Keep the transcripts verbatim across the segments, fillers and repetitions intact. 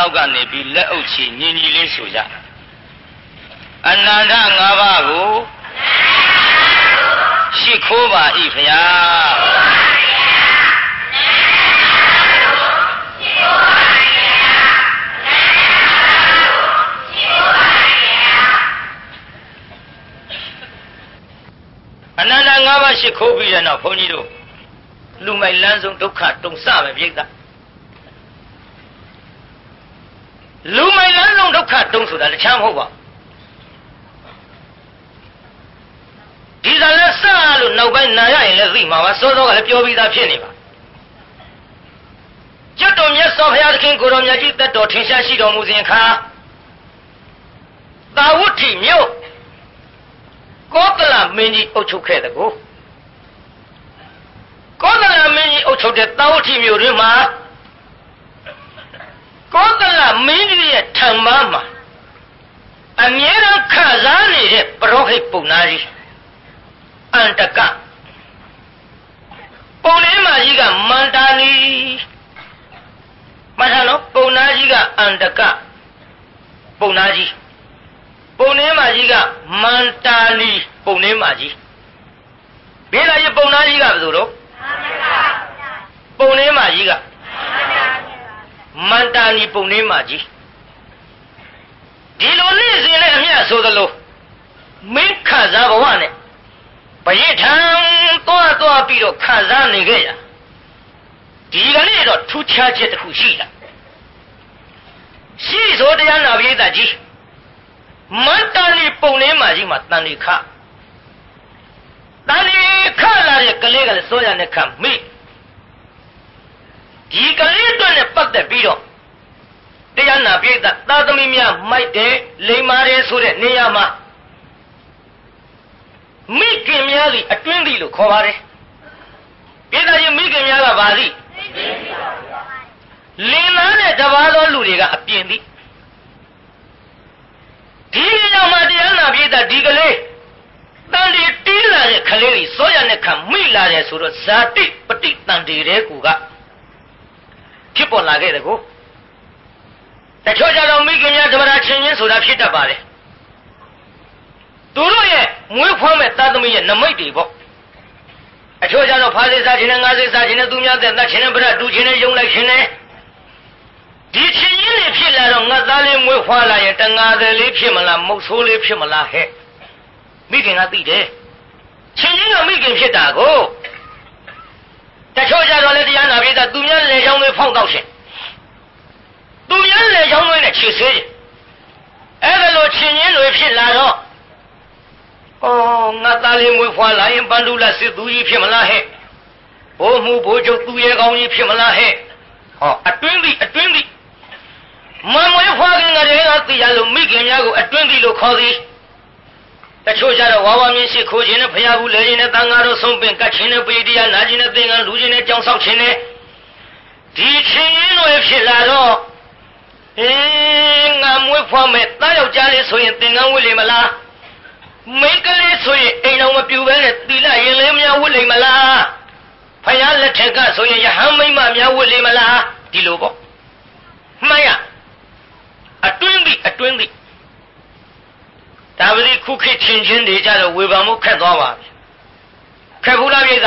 နောက်ကနေပြီးလက်အုပ်ချီညီညီလေးဆိုကြအနန္တငါးပါးကိုရှိခိုးပါ၏ဖျားအနန္တငါးပါးရှိခိုးပြီးတဲ့နောက်ဘုန်းကြီးတို့လူမိုက်လန်းဆုံးဒုက္ခတုံစပဲပြိတ္တာလူမိုက်လန်းဆုံးဒုက္ခတုံဆိုတာတခြားမဟုတ်ပါဒီကလည်းစလို့နောက်ပိုင်းနာရရင်လည်းသိမှာပါစောစောကလည်းပြောပြီးသားဖြစ်နေပါကျွတ်တော်မြတ်စွာဘုရားသခင်ကိုရောမြတ်ကြီးတတ်တော်ထင်ရှားရှိတော်မူစဉ်ခါသာဝတိမြို့ကောသလမင်းကြီးအုပ်ချုပ်ခဲ့တဲ့ကိုကောသလမင်းကြီးအုပ်ချုပ်တဲ့သာဝတိမြို့တွင်မှာကောသလမင်းကြီးရဲ့ထံမှာမှာအမြဲတမ်းခစားနေတဲ့ပရောဟိတ်ပုဏ္ဏာကြီးအန္တကပုံလေးမကြီးကမန္တာလီမှတ်ထားနော်ပုဏ္ဏာကြီးကအန္တကပုဏ္ဏာကြီးပုံလေးမကြီးကမန္တာလီပုံလေးမကြီးဘေးလာကြီးပုံဏာကြီးကဘယ်လိုတော့ပုံလေးမကြီးကမန္တာလီပုံလေးမကြီးဒီလိုနေ့စဉ်နဲ့အမျှဆိုသလိုမင်းခစားဘဝနဲ့ဘယိထံသွားသွားပြီးတော့ခံစားနေခဲ့ရဒီကနေ့တော့ထူးခြားချက်တစ်ခုရှိတာရှိဆိုတရားနာပိဋကကြီးမန္တလေးပုံလေးမှာကြီးမှာတန်လီခတန်လီခလာတဲ့ကလေးကလည်းစောရနဲ့ခံမိဒီကလေးအတွက်နဲ့ပတ်သက်ပြီးတော့တရားနာပိဋကသာသမီများမိုက်တယ်လိမ္မာတယ်ဆိုတဲ့နေရာမှာမိခင်များသည်အတွင်းသည်လို့ခေါ်ပါတယ်ပိဋကကြီးမိခင်များကဘာသည်လင်သားနဲ့တပါးသောလူတွေကအပြင်သည်ဒီကြောင့်မှတရားနာပိဋကဒီကလေးတန်တီတီးလာတဲ့ကလေးကြီးစောရနဲ့ခံမိလာတယ်ဆိုတော့ဇာတိပฏิတန်တီတဲ့ကူကဖြစ်ပေါ်လာခဲ့တယ်ကိုတချို့ကြတော့မိခင်များဓမ္မရာချင်းချင်းဆိုတာဖြစ်တတ်ပါတယ်သူတို့ရဲ့မွေးဖွားမဲ့သားသမီးရဲ့နမိတ်တွေပေါ့အချို့ကြတော့ဖားစိစားခြင်းနဲ့ငါးစိစားခြင်းနဲ့သူများတဲ့တတ်ခြင်းနဲ့ပြတ်တူခြင်းနဲ့ယုံလိုက်ခြင်းနဲ့ဒီချင်းချင်းတွေဖြစ်လာတော့ငါသားလေးမွေးဖွားလာရင်တငါသည်လေးဖြစ်မလားမုတ်ဆိုးလေးဖြစ်မလားဟဲ့မိခင်ကသိတယ်ချင်းချင်းကမိခင်ဖြစ်တာကိုတချို့ကြတော့လေတရားနာပိဋကသူများလေချောင်းလေးဖောက်တော့ရှင်သူများလေချောင်းလေးနဲ့ခြေဆွဲတယ်အဲ့ဒါလိုချင်းချင်းတွေဖြစ်လာတော့ဩငါသားလေးမွေးဖွားလာရင်ပန္ဒုလစစ်သူကြီးဖြစ်မလားဟဲ့ဘိုးမှုဘိုးချုပ်သူရဲကောင်းကြီးဖြစ်မလားဟဲ့ဟောအတွင်းသည်အတွင်းသည်မမွေးဖွားခင်ကတည်းကသိရလို့မိခင်များကိုအတွင်းသည်လို့ခေါ်သည်တချို့ကြတော့ဝါဝါမြင့်ရှိခိုးခြင်းနဲ့ဖျားဘူးလဲခြင်းနဲ့တန်ဃာတို့ဆုံးပင်ကတ်ခြင်းနဲ့ပေတရားနာခြင်းနဲ့သင်္ကန်းလူခြင်းနဲ့ကြောင်းဆောက်ခြင်းနဲ့ဒီချင်းရင်းတွေဖြစ်လာတော့အေးငါမွေးဖွားမဲ့တားယောက်ျားလေးဆိုရင်သင်္ကန်းဝတ်လိမ့်မလားမင်းကလေးဆိုရင်အိမ်တော်မပြူပဲနဲ့သီလရင်လေးများဝတ်လိမ့်မလားဖယားလက်ထက်ကဆိုရင်ယဟန်မိမ့်မများဝတ်လိမ့်မလားဒီလိုပေါ့မှန်ရအတွင်းသည်အတွင်းသည်ဒါပတိခုခေတ်ချင်းချင်းတွေကြတော့ဝေဘာမှုခက်သွားပါပြီခက်ဘူးလားပြိဿ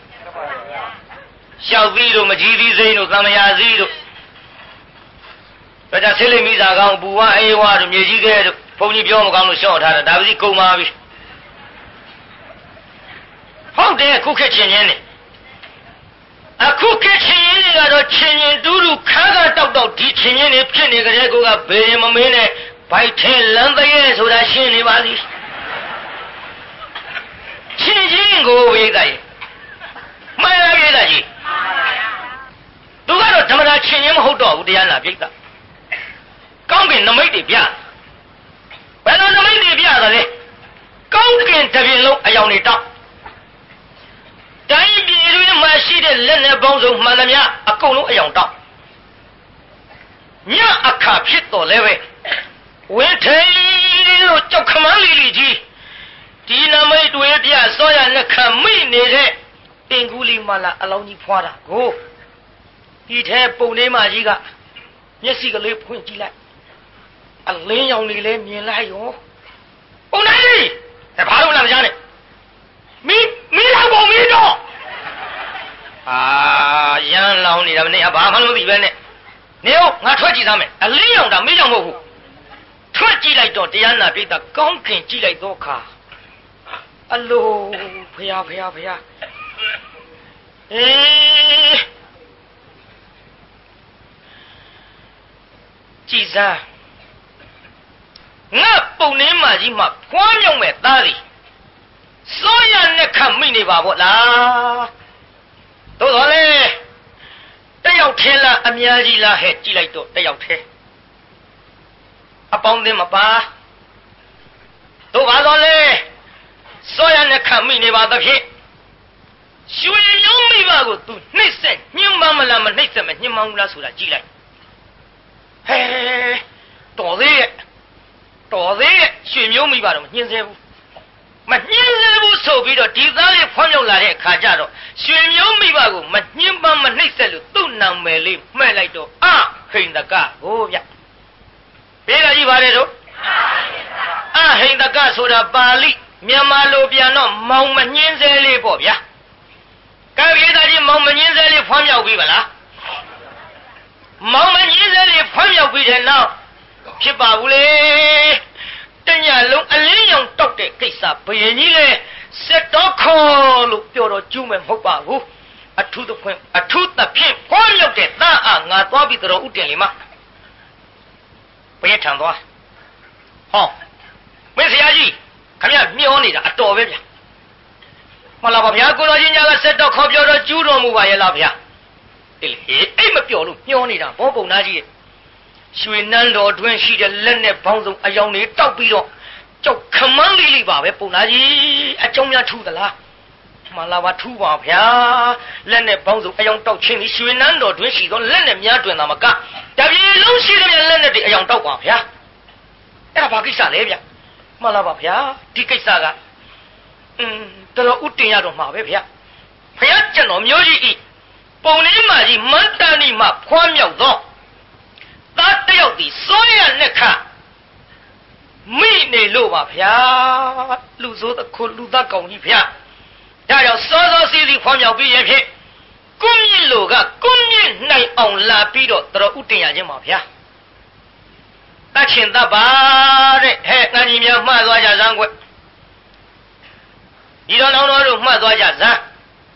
ရှောက်သီးတို့မကြီးသီးစိမ့်တို့သမယာသီးတို့ဒါကြဆေးလိမ့်မိစာကောင်းပူဝအေးဝတို့မြေကြီးကဲတို့ဘုန်းကြီးပြောမကောင်းလို့ရှော့ထားတာဒါပတိကုန်ပါပြီဟုတ်တယ်ခုခေတ်ချင်းချင်းတွေအခုခေတ်ချင်းချင်းတွေကတော့ချင်းချင်းတူးတူးခါးခါးတောက်တောက်ဒီချင်းချင်းတွေဖြစ်နေကြတဲ့ကိုကဘေးမမင်းနဲ့ဘိုက်ထဲလမ်းတရဲဆိုတာရှင်းနေပါသည်ချင်းချင်းကိုဝေးတိုင်းမှန်လားပြိဿကြီးသူကတော့ဓမ္မတာချင်းချင်းမဟုတ်တော့ဘူးတရားနာပြိဿကောင်းကင်နမိတ်တွေပြဘယ်လိုနမိတ်တွေပြသလဲကောင်းကင်တစ်ပြင်လုံးအယောင်တွေတောက်တိုင်းပြည်တွင်မှာရှိတဲ့လက်နဲ့ပေါင်းစုံမှန်သမျှအကုန်လုံးအယောင်တောက်ညအခါဖြစ်တော်လဲပဲဝင်းထိန်တို့ကြောက်ခမန်းလီလီကြီးဒီနမိတ်တွေပြစောရနှခမိနေတဲ့တင်ကူလီမလာအလောင်းကြီးဖွာတာကိုဒီထဲပုံလေးမကြီးကမျက်စိကလေးဖွင့်ကြည့်လိုက်အလင်းရောင်တွေလည်းမြင်လိုက်ရောပုံနိုင်ကြီးအဲဘာလို့မလားကြားနဲ့မီးမီးလောင်ပုံမီးတော့အာရန်လောင်နေတာမင်းဘာမှမသိပဲနဲ့နေဦးငါထွက်ကြည့်သားမယ်အလင်းရောင်တာမီးရောင်မဟုတ်ဘူးထွက်ကြည့်လိုက်တော့တရားနာပိဋကကောင်းခင်ကြည့်လိုက်တော့ခါအလိုဖယားဖယားဖယားအေးကြည်စားငါပုံနေမကြီးမှဖွားမြောက်မဲ့သားလီစိုးရနဲ့ခတ်မိနေပါဗောလားသို့တော်လေတယောက်ထဲလားအများကြီးလားဟဲ့ကြည့်လိုက်တော့တယောက်ထဲအပေါင်းသင်းမပါတို့ပါတော့လေစိုးရနဲ့ခတ်မိနေပါသဖြင့်ရွှေမျိုးမိဘကို तू နှိမ့်ဆက်ညှဉ်းပန်းမလားမနှိမ့်ဆက်မညှဉ်းပန်းဘူးလားဆိုတာကြည့်လိုက်ဟဲတော်သေးရဲ့တော်သေးရဲ့ရွှေမျိုးမိဘတော့မညှဉ်းဆဲဘူးမညှဉ်းဆဲဘူးဆိုပြီးတော့ဒီသားလေးဖွံ့ဖြိုးလာတဲ့အခါကျတော့ရွှေမျိုးမိဘကိုမညှဉ်းပန်းမနှိမ့်ဆက်လို့သူ့နာမည်လေးမှဲ့လိုက်တော့အဟိန္ဒကဟိုဗျပြေးလာကြည့်ပါလေတို့အဟိန္ဒကဆိုတာပါဠိမြန်မာလိုပြန်တော့မောင်မညှဉ်းဆဲလေးပေါ့ဗျာကဲပြေးသားကြီးမောင်မညှဉ်းဆဲလေးဖွံ့ဖြိုးပြီးပါလားမောင်မညှဉ်းဆဲလေးဖွံ့ဖြိုးပြီးတဲ့နောက်ဖြစ်ပါဘူးလေတညလုံးအလင်းရောင်တောက်တဲ့ကိစ္စဘယင်ကြီးလေစက်တော်ခေါ်လို့ပြောတော့ကျူးမယ်မဟုတ်ပါဘူးအထုသဖြင့်အထုသဖြင့်ဖွံ့ရောက်တဲ့သားအာငါသွားပြီးတော်ဥတင်လေမဘယ်ထံသွားဟောမင်းဆရာကြီးခမရမျောနေတာအတော်ပဲဗျမလားပါဗျာကိုတော်ကြီးညာကစက်တော်ခေါ်ပြောတော့ကျူးတော်မူပါရဲ့လားဗျာအေးလေအိတ်မပြောလို့မျောနေတာဘောပုံသားကြီးရွှေနန်းတော်တွင်ရှိတဲ့လက်နဲ့ဘောင်းစုံအယောင်တွေတောက်ပြီးတော့ကြောက်ခမန်းလေးလေးပါပဲပုံသားကြီးအကြောင်းများထူးသလားမှန်လားပါထူးပါဗျာလက်နဲ့ဘောင်းစုံအယောင်တောက်ချင်းရွှေနန်းတော်တွင်ရှိသောလက်နဲ့များတွင်သာမကတပြေလုံးရှိတဲ့လက်နဲ့တွေအယောင်တောက်ပါဗျာအဲ့ဒါဘာကိစ္စလဲဗျမှန်လားပါဗျာဒီကိစ္စကအင်းတော်ဥတင်ရတော့မှာပဲဗျာဖယားကျွန်တော်မျိုးကြီးဤပုံလေးမကြီးမန္တန်ဒီမှာခွားမြောက်သောသားတယောက်ဒီစိုးရနဲ့ခမိနေလို့ပါဗျာလူဆိုးတခုလူသားကောင်ကြီးဗျာဒါကြောင့်စောစောစီးစီးဖွံ့ဖြိုးပြီးရဖြစ်ကွန်းမြင့်လိုကကွန်းမြင့်နိုင်အောင်လာပြီးတော့တော်ဥတင်ရခြင်းပါဗျာတတ်ချင်တတ်ပါတဲ့ဟဲ့ငါကြီးများမှတ်သွားကြစမ်းကွဒီတော်လောင်းတော်တို့မှတ်သွားကြစမ်း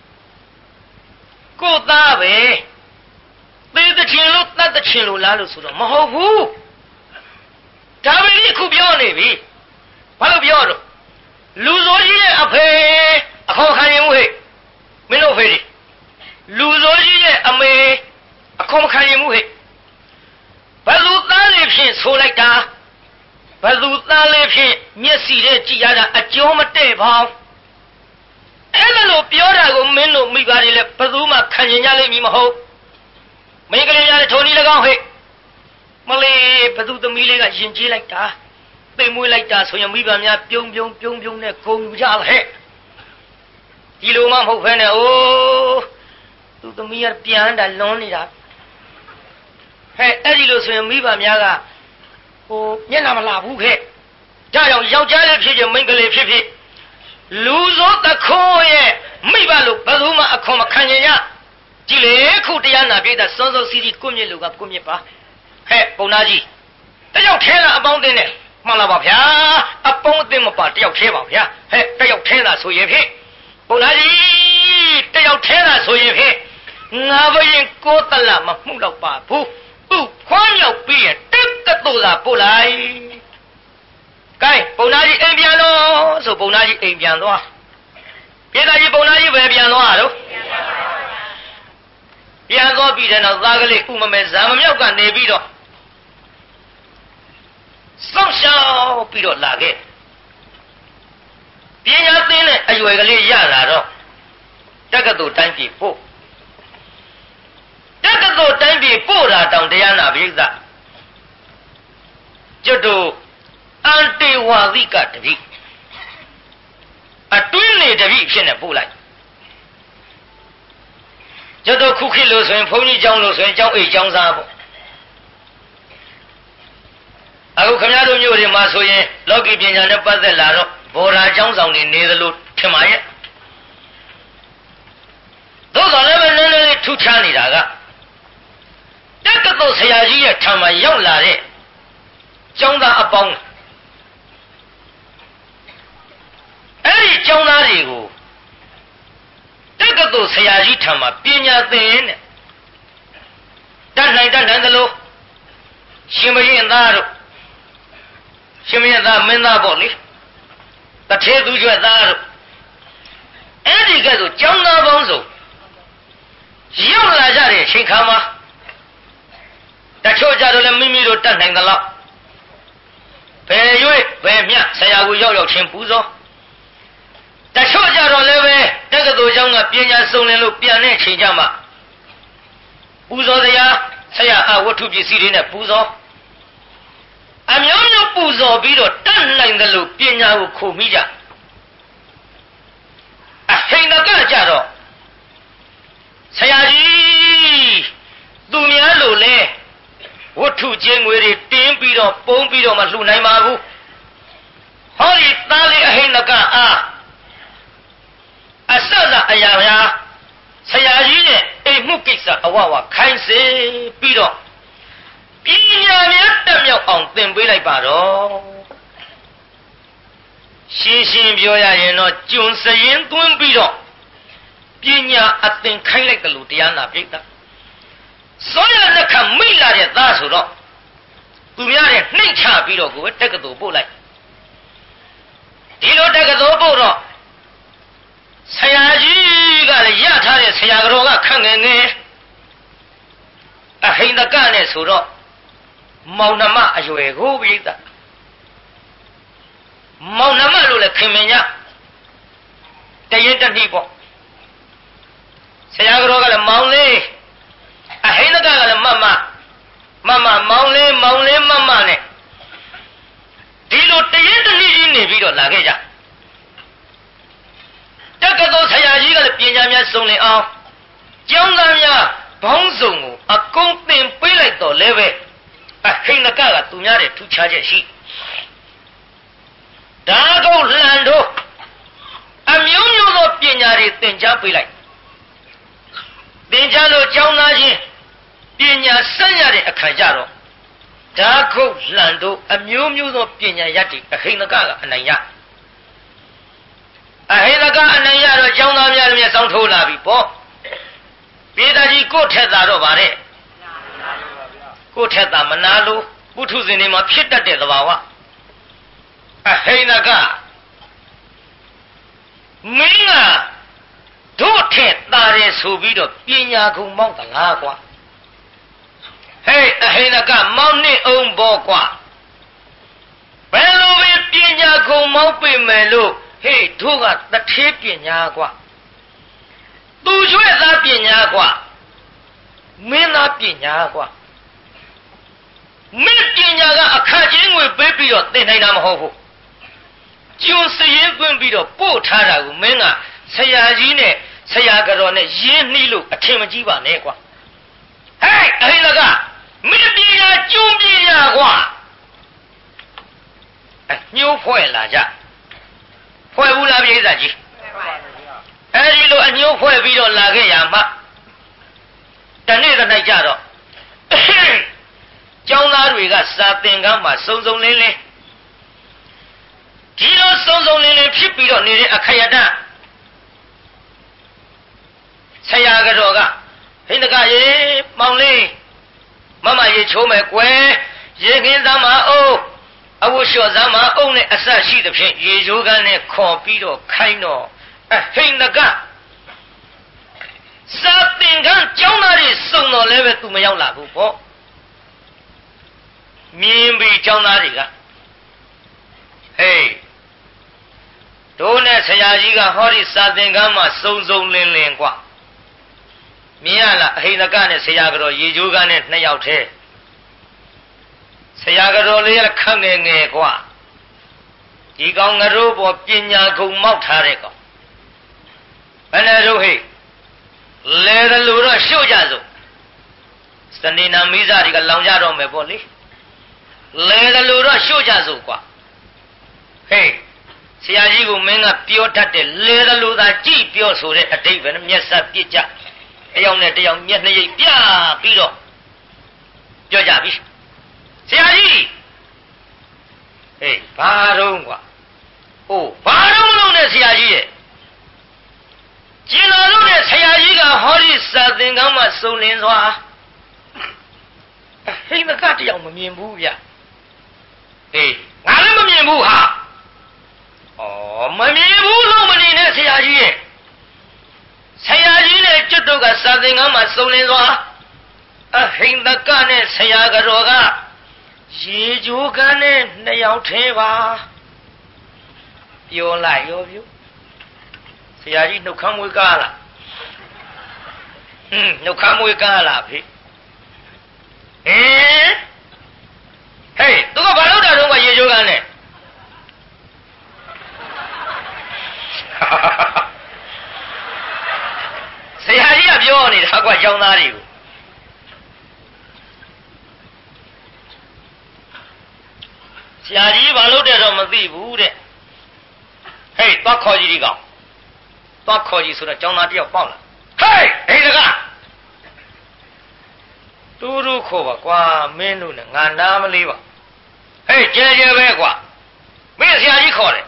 ကိုသားပဲသေတချင်လို့တတ်တချင်လို့လားလို့ဆိုတော့မဟုတ်ဘူးဒါပဲဒီခုပြောနေပြီဘာလို့ပြောတော့လူဆိုးကြီးရဲ့အဖေအခေါ်ခံရင်မဟဲ့မင်းတို့ဖေးဒီလူဆိုးကြီးရဲ့အမေအခေါ်ခံရင်မဟဲ့ဘယ်သူသားလေးဖြင့်ဆိုလိုက်တာဘယ်သူသားလေးဖြင့်မျက်စီနဲ့ကြည်ရတာအကျိုးမတည့်ပါဘူးအဲ့လိုပြောတာကိုမင်းတို့မိပါတယ်လေဘယ်သူမှခံရင်ကြလိမ့်မည်မဟုတ်မင်းကလေးများထုံနီ၎င်းဟဲ့မလေးဘသူသမီးလေးကယဉ်ကျေးလိုက်တာသိမ်မွေးလိုက်တာဆိုရင်မိဘများပြုံးပြုံးပြုံးပြုံးနဲ့ဂုံယူကြဟဲ့ဒီလိုမှမဟုတ်ဖ ೇನೆ အိုးသူသမီးကပြန်တာလွန်နေတာဟဲ့အဲ့ဒီလိုဆိုရင်မိဘများကဟိုမျက်နှာမလာဘူးခဲ့ဒါကြောင့်ယောက်ျားလေးဖြစ်ဖြစ်မိန်းကလေးဖြစ်ဖြစ်လူဆိုးတခိုးရဲ့မိဘလို့ဘယ်သူမှအခွန်မခံရင်ရကြည်လေခုတရားနာပြေးတာစောစောစီးစီးကွမြင့်လူကကွမြင့်ပါဟဲ့ပုံနာကြီးတယောက်ထဲလားအပေါင်းအသင်းနဲ့မှန်လားပါဗျာအပေါင်းအသင်းမပါတယောက်ထဲပါဗျာဟဲ့တယောက်ထဲလားဆိုရင်ဖြင့်ပုံနာကြီးတယောက်ထဲလားဆိုရင်ဖြင့်ငါဘရင်ကိုတလမမှုတော့ပါဘူးသူ့ခွမ်းရောက်ပြီးရင်တက်ကတူသာပို့လိုက်ကဲပုံနာကြီးအိမ်ပြန်လို့ဆိုပုံနာကြီးအိမ်ပြန်သွားပြေးသားကြီးပုံနာကြီးပဲပြန်သွားတော့ပြန်သွားပြီးတဲ့နောက်သားကလေးဥမမဲဇာမမြောက်ကနေပြီးတော့စောင့်ရှောက်ပြီးတော့လာခဲ့ပညာသင်တဲ့အရွယ်ကလေးရလာတော့တက္ကသိုလ်တိုင်းပြည်ပို့တက္ကသိုလ်တိုင်းပြည်ပို့တာတောင်တရားနာပိဋကကျွတ်တို့အန်တေဝါသိကတပိအတွင်းနေတပိဖြစ်နေပို့လိုက်ကျွတ်တို့ခုခေတ်လို့ဆိုရင်ဘုန်းကြီးကျောင်းလို့ဆိုရင်ကျောင်းအိတ်ကျောင်းစားပေါ့ခမရတို့မျိုးတွေမှာဆိုရင်လောကီပညာနဲ့ပတ်သက်လာတော့ဘောဓာကျောင်းဆောင်နေနေသလိုထင်ပါရဲ့သို့တော်လည်းပဲနည်းနည်းလေးထူးခြားနေတာကတက္ကသိုလ်ဆရာကြီးရဲ့ထံမှာရောက်လာတဲ့ကျောင်းသားအပေါင်းအဲ့ဒီကျောင်းသားတွေကိုတက္ကသိုလ်ဆရာကြီးထံမှာပညာသင်တဲ့တတ်နိုင်တတ်နိုင်သလိုရှင်ဘုရင်သားတို့ရှင်ဘုရင်သားမင်းသားပေါ့လေတထေသူကျွတ်သားတို့အဲ့ဒီကဲဆိုကျောင်းသားပေါင်းစုံရောက်လာကြတဲ့အချိန်ခါမှာတချို့ကြတော့လည်းမိမိတို့တတ်နိုင်သလောက်ဘယ်၍ဘယ်မျှဆရာကိုရောက်ရောက်ချင်းပူဇော်တချို့ကြတော့လည်းပဲတက္ကသိုလ်ကျောင်းကပညာစုံလင်လို့ပြန်တဲ့အချိန်ကြမှာပူဇော်တရားဆရာအဝတ္ထုပစ္စည်းတွေနဲ့ပူဇော်အမျိုးမျိုးပူဇော်ပြီးတော့တတ်နိုင်တယ်လို့ပညာကိုခုံမိကြအဟိန္ဒကကြတော့ဆရာကြီးသူများလို့လဲဝတ္ထုချင်းငွေတွေတင်းပြီးတော့ပုံပြီးတော့မလှူနိုင်ပါဘူးဟောဒီသားလေးအဟိန္ဒကအားအစစအရာရာဆရာကြီးနဲ့အိမ်မှုကိစ္စအဝဝခိုင်းစေပြီးတော့ပညာများတက်မြောက်အောင်သင်ပေးလိုက်ပါတော့ရှင်းရှင်းပြောရရင်တော့ကျွန်းစရင်သွင်းပြီးတော့ပညာအသင်ခိုင်းလိုက်တယ်လို့တရားနာပြိတ္တာစောရလက်ခမိလာတဲ့သားဆိုတော့သူများတဲ့နှိမ့်ချပြီးတော့ကိုယ်တက္ကသိုလ်ပို့လိုက်ဒီလိုတက္ကသိုလ်ပို့တော့ဆရာကြီးကလည်းရထားတဲ့ဆရာတော်ကခန့်ငယ်ငယ်အဟိန္ဒကနဲ့ဆိုတော့မောင်နှမအရွယ်ကိုပြိတ္တာမောင်နှမလို့လည်းခင်မင်ညတရင်တနှိပေါ့ဆရာတော်ကလည်းမောင်လေးအဟိန္ဒကကလည်းမမမမမောင်လေးမောင်လေးမမနဲ့ဒီလိုတရင်တနှိကြီးနေပြီးတော့လာခဲ့ကြတက္ကသိုလ်ဆရာကြီးကလည်းပညာများစုံလင်အောင်ကျောင်းသားများဘောင်းစုံကိုအကုန်သင်ပေးလိုက်တော့လည်းပဲအဟိန္ဒကကသူများတဲ့ထူးခြားချက်ရှိဒါကုတ်လန်တို့အမျိုးမျိုးသောပညာတွေသင်ကြားပေးလိုက်သင်ကြားလို့ကျောင်းသားချင်းပညာဆက်ရတဲ့အခါကျတော့ဒါကုတ်လန်တို့အမျိုးမျိုးသောပညာရတ္တိအဟိန္ဒကကအနိုင်ရအဟိန္ဒကအနိုင်ရတော့ကျောင်းသားများလည်းစောင်းထိုးလာပြီပေါ့ပိဒါကြီးကိုထက်တာတော့ဗါတဲ့ကိုထက်တာမနာလို့ပုထုဇဉ်တွေမှာဖြစ်တတ်တဲ့သဘာဝအဟိန္ဒကမင်းကတို့ထက်တာတယ်ဆိုပြီးတော့ပညာကုံမောက်သလားကွာဟေးအဟိန္ဒကမောင်းနေအောင်ဘောကွာဘယ်လိုပဲပညာကုံမောက်ပြီမယ်လို့ဟေးတို့ကတထေးပညာကွာသူရွှဲ့သားပညာကွာမင်းသားပညာကွာမင်းပညာကအခါချင်းငွေပေးပြီးတော့သင်နိုင်တာမဟုတ်ဘူးကျွန်းစရင်သွင်းပြီးတော့ပို့ထားတာကိုမင်းကဆရာကြီးနဲ့ဆရာကတော်နဲ့ရင်းနှီးလို့အထင်မကြီးပါနဲ့ကွာဟဲ့အဟိန္ဒကမင်းပညာကျွန်းပညာကွာအညှိုးဖွဲ့လာကြဖွဲ့ဘူးလားပြိဿကြီးအဲ့ဒီလိုအညှိုးဖွဲ့ပြီးတော့လာခဲ့ရမှာတနေ့တစ်နေ့ကြတော့ကျောင်းသားတွေကစာသင်ခန်းမှာစုံစုံလင်းလင်းဒီလိုစုံစုံလင်းလင်းဖြစ်ပြီးတော့နေတဲ့အခယတဆရာကတော်ကဟိန္ဒကရေမောင်လေးမမရေချိုးမယ်ကွယ်ရေခင်းသားမအိုးအဝတ်လျှော်သားမအုံနဲ့အဆက်ရှိသဖြင့်ရေချိုးကန်းနဲ့ခေါ်ပြီးတော့ခိုင်းတော့အဟိန္ဒကစာသင်ခန်းကျောင်းသားတွေစုံတော့လည်းပဲသူမရောက်လာဘူးပေါ့မြင်ပြီးကျောင်းသားတွေကဟေးတို့နဲ့ဆရာကြီးကဟောဒီစာသင်ခန်းမှာစုံစုံလင်းလင်းกว่าမြင်ရလားအဟိန္ဒကနဲ့ဆရာကတော်ရေချိုးကန်းနဲ့နှစ်ယောက်တည်းဆရာကတော်လေးကခန့်ငယ်ငယ်กว่าဒီကောင်ငရိုးပေါ်ပညာကုံမောက်ထားတဲ့ကောင်ဘယ်နဲ့တို့ဟိလဲတယ်လို့တော့ရှုပ်ကြစို့စနေနာမိစားတွေကလောင်ကြတော့မယ်ပေါ့လေလဲတယ်လို့တော့ရှို့ကြစို့ကွာဟေးဆရာကြီးကမင်းကပြောတတ်တယ်လဲတယ်လို့သာကြည့်ပြောဆိုတဲ့အတိတ်ပဲမျက်စပ်ပြစ်ကြတယောက်နဲ့တယောက်မျက်နှာရိပ်ပြပြီးတော့ပြောကြပြီဆရာကြီးဟေးဘာတော့ကွာအိုးဘာတော့မလုပ်နဲ့ဆရာကြီးရဲ့ကျင်တော်တို့နဲ့ဆရာကြီးကဟောဒီစာသင်္ကန်းမှာစုံလင်စွာဟိမကတယောက်မမြင်ဘူးဗျအေးငါလည်းမမြင်ဘူးဟာဩမမြင်ဘူးလို့မနေနဲ့ဆရာကြီးရဲ့ဆရာကြီးနဲ့ကျွတ်တို့ကစာသင်္ကန်းမှာစုံလင်စွာအဟိမကနဲ့ဆရာကတော်ကရေကြိုးကန်းနဲ့နှစ်ယောက်ထဲပါပြောလိုက်ရောပြုဆရာကြီးနှုတ်ခမ်းမွေးကားလားဟင်းနှုတ်ခမ်းမွေးကားလားဖေဟင်ဟေးသူကဘာလို့တာတော့ကရေကြိုးကန်းနဲ့ဆရာကြီးကပြောနေတာကွာကျောင်းသားတွေကိုဆရာကြီးဘာလို့တဲ့တော့မသိဘူးတဲ့ဟေးသွားခေါ်ကြည့်ဒီကောင်သွားခေါ်ကြည့်ဆိုတော့ကျောင်းသားတယောက်ပေါက်လာဟေးဟေးတကတူတူခေါ်ပါကွာမင်းတို့နဲ့ငါနားမလေးပါဟေးကျဲကျဲပဲကွာမင်းဆရာကြီးခေါ်တယ်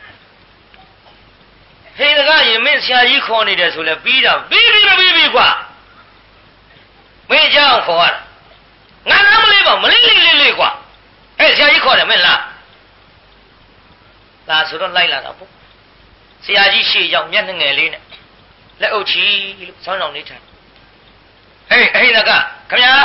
ဟေးတကရင်မင်းဆရာကြီးခေါ်နေတယ်ဆိုလဲပြီးတာပြီးပြီးပြီးပြီးကွာမင်းကြောက်ခေါ်ရတာငါနားမလေးပါမလေးလေးလေးလေးကွာဟဲ့ဆရာကြီးခေါ်တယ်မင်းလားလာဆိုတော့လိုက်လာတာပေါ့ဆရာကြီးရှေ့ရောက်မျက်နှာငယ်လေးနဲ့လက်အုပ်ချီလို့ဆောင်းဆောင်နေထိုင်ဟေးအဟိနကခင်ဗျာ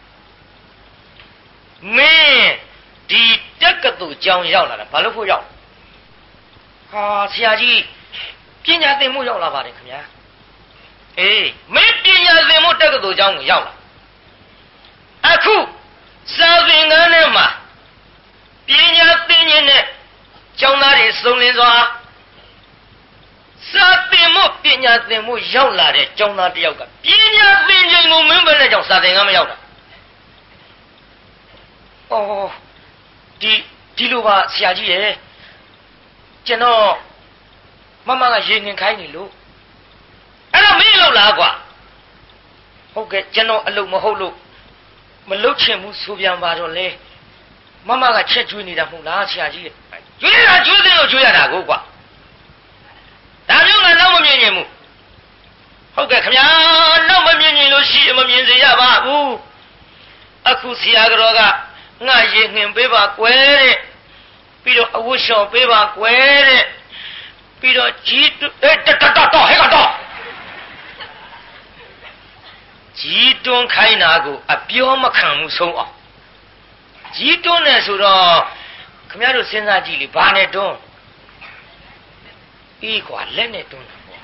မင်းဒီတက်ကတူကြောင်ရောက်လာတာဘာလို့ဖို့ရောက်ဟာဆရာကြီးပညာသင်မှုရောက်လာပါတယ်ခင်ဗျာအေးမင်းပညာသင်မှုတက်ကတူကြောင်ကိုရောက်လာအခုစာသင်ခန်းထဲမှာပညာသင်ခြင်းနဲ့ကျောင်းသားတွေစုံလင်စွာစာသင်မှုပညာသင်မှုရောက်လာတဲ့ကျောင်းသားတယောက်ကပညာသင်ခြင်းကိုမင်းဘယ်နဲ့ကြောင့်စာသင်ခန်းမရောက်တာ။အော်ဒီဒီလိုပါဆရာကြီးရဲ့ကျွန်တော်မမကရေငင်ခိုင်းနေလို့အဲ့တော့မင်းလောက်လားကွာဟုတ်ကဲ့ကျွန်တော်အလုပ်မဟုတ်လို့မလုပ်ချင်ဘူးဆိုပြန်ပါတော့လေမမကချက်ကျွေးနေတာမဟုတ်လားဆရာကြီးရဲ့ကျွေးတာကျွေးတယ်လို့ကျွေးရတာကိုကွာဒါမျိုးကနောက်မမြင်ရင်ဘူးဟုတ်ကဲ့ခင်ဗျာနောက်မမြင်ရင်လို့ရှိရင်မမြင်စေရပါဘူးအခုဆရာတော်ကငါရေငင်ပေးပါကွယ်တဲ့ပြီးတော့အဝတ်လျှော်ပေးပါကွယ်တဲ့ပြီးတော့ကြီးအဲတတတတော့ဟဲ့ကတော့ကြီးတွန်းခိုင်းတာကိုအပြောမခံဘူးဆုံးအောင်ကြီးတွန်းနေဆိုတော့ခင်ဗျားတို့စဉ်းစားကြည့်လေဘာနဲ့တွန်းအေးကွာလက်နဲ့တွန်းတာပေါ့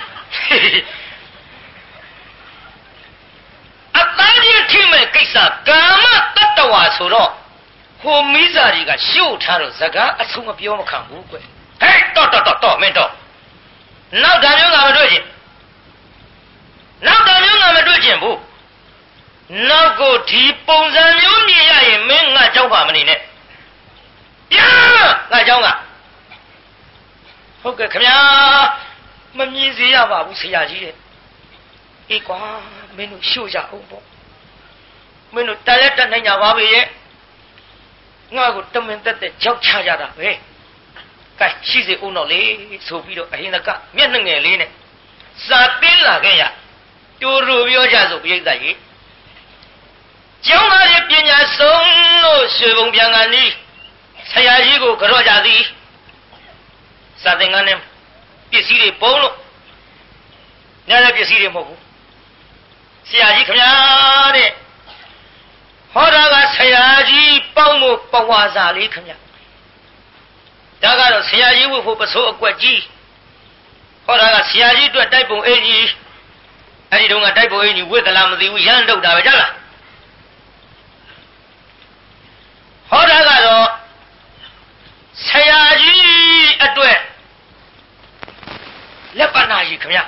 အသားကြီးထိမဲ့ကိစ္စကာမတတ္တဝါဆိုတော့ဟိုမိစားကြီးကရှုပ်ထားတော့စကားအဆုံးမပြောမခံဘူးကွဟဲ့တော့တော့တော့မင်းတော့နောက်တမျိုးငါမတွေ့ချင်နောက်တမျိုးငါမတွေ့ချင်ဘူးနောက်ကိုဒီပုံစံမျိုးမြင်ရရင်မင်းငါကြောက်ပါမနေနဲ့ပြန်ငါကြောက်ကဟုတ်ကဲ့ခင်ဗျာမမြင်စေရပါဘူးဆရာကြီးတဲ့အေးကွာမင်းတို့ရှို့ကြအောင်ပေါ့မင်းတို့တရက်တက်နိုင်ကြပါပဲရဲ့ငါ့ကိုတမင်တက်တက်ကြောက်ချကြတာပဲကဲရှိစေဦးတော့လေဆိုပြီးတော့အဟိနကမျက်နှာငယ်လေးနဲ့စာတင်းလာခဲ့ရတူရူပြောကြဆိုပြိဿကြီးကျောင်းသားရဲ့ပညာဆုံးလို့ရွှေဘုံပြန်ကန်ဤဆရာကြီးကိုကြော့ကြသည်စာသင်ခန်းနဲ့ပစ္စည်းတွေပုံလို့ညတဲ့ပစ္စည်းတွေမဟုတ်ဘူးဆရာကြီးခင်ဗျာတဲ့ဟောတာကဆရာကြီးပေါင်းဖို့ပဝါစာလေးခင်ဗျာဒါကတော့ဆရာကြီးဝတ်ဖို့ပစိုးအကွက်ကြီးဟောတာကဆရာကြီးအတွက်တိုက်ပုံအင်ကြီးအဲ့ဒီတုန်းကတိုက်ပုံအင်ကြီးဝတ်သလားမသိဘူးရမ်းတုတ်တာပဲကြားလားဟောတာကတော့ဆရာကြီးအတွက်လက်ပနာကြီးခင်ဗျာ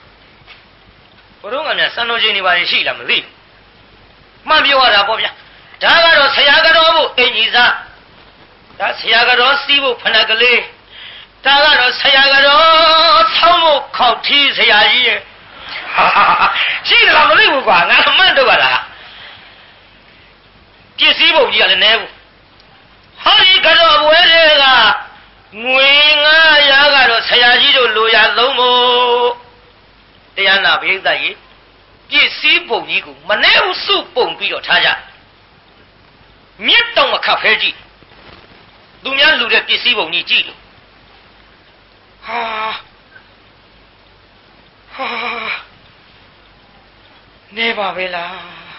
ဘုရုံးကများစံတော်ချိန်နေပါလေရှိလားမသိမှန်ပြောရတာပေါ့ဗျာဒါကတော့ဆရာကတော်ဘုအင်ကြီးစားဒါဆရာကတော်စီးဖို့ဖဏကလေးဒါကတော့ဆရာကတော်ဆောင်းဖို့ခေါက်ထီးဆရာကြီးရဲ့ရှိတယ်လားမသိဘူးကွာငါမှတ်တော့ပါလားပစ္စည်းပုံကြီးကလည်းနဲဘူးဟောဒီကတော်ဘွဲတွေကငွေငါးရာကတော့ဆရာကြီးတို့လိုရာသုံးဖို့တရားနာပရိသတ်ကြီးပစ္စည်းပုံကြီးကိုမနှဲဘူးစုပုံပြီးတော့ထားကြမြတ်တောင်မခတ်ဖဲကြည့်သူများလူတဲ့ပစ္စည်းပုံကြီးကြည့်လို့ဟာဟာနေပါပဲလား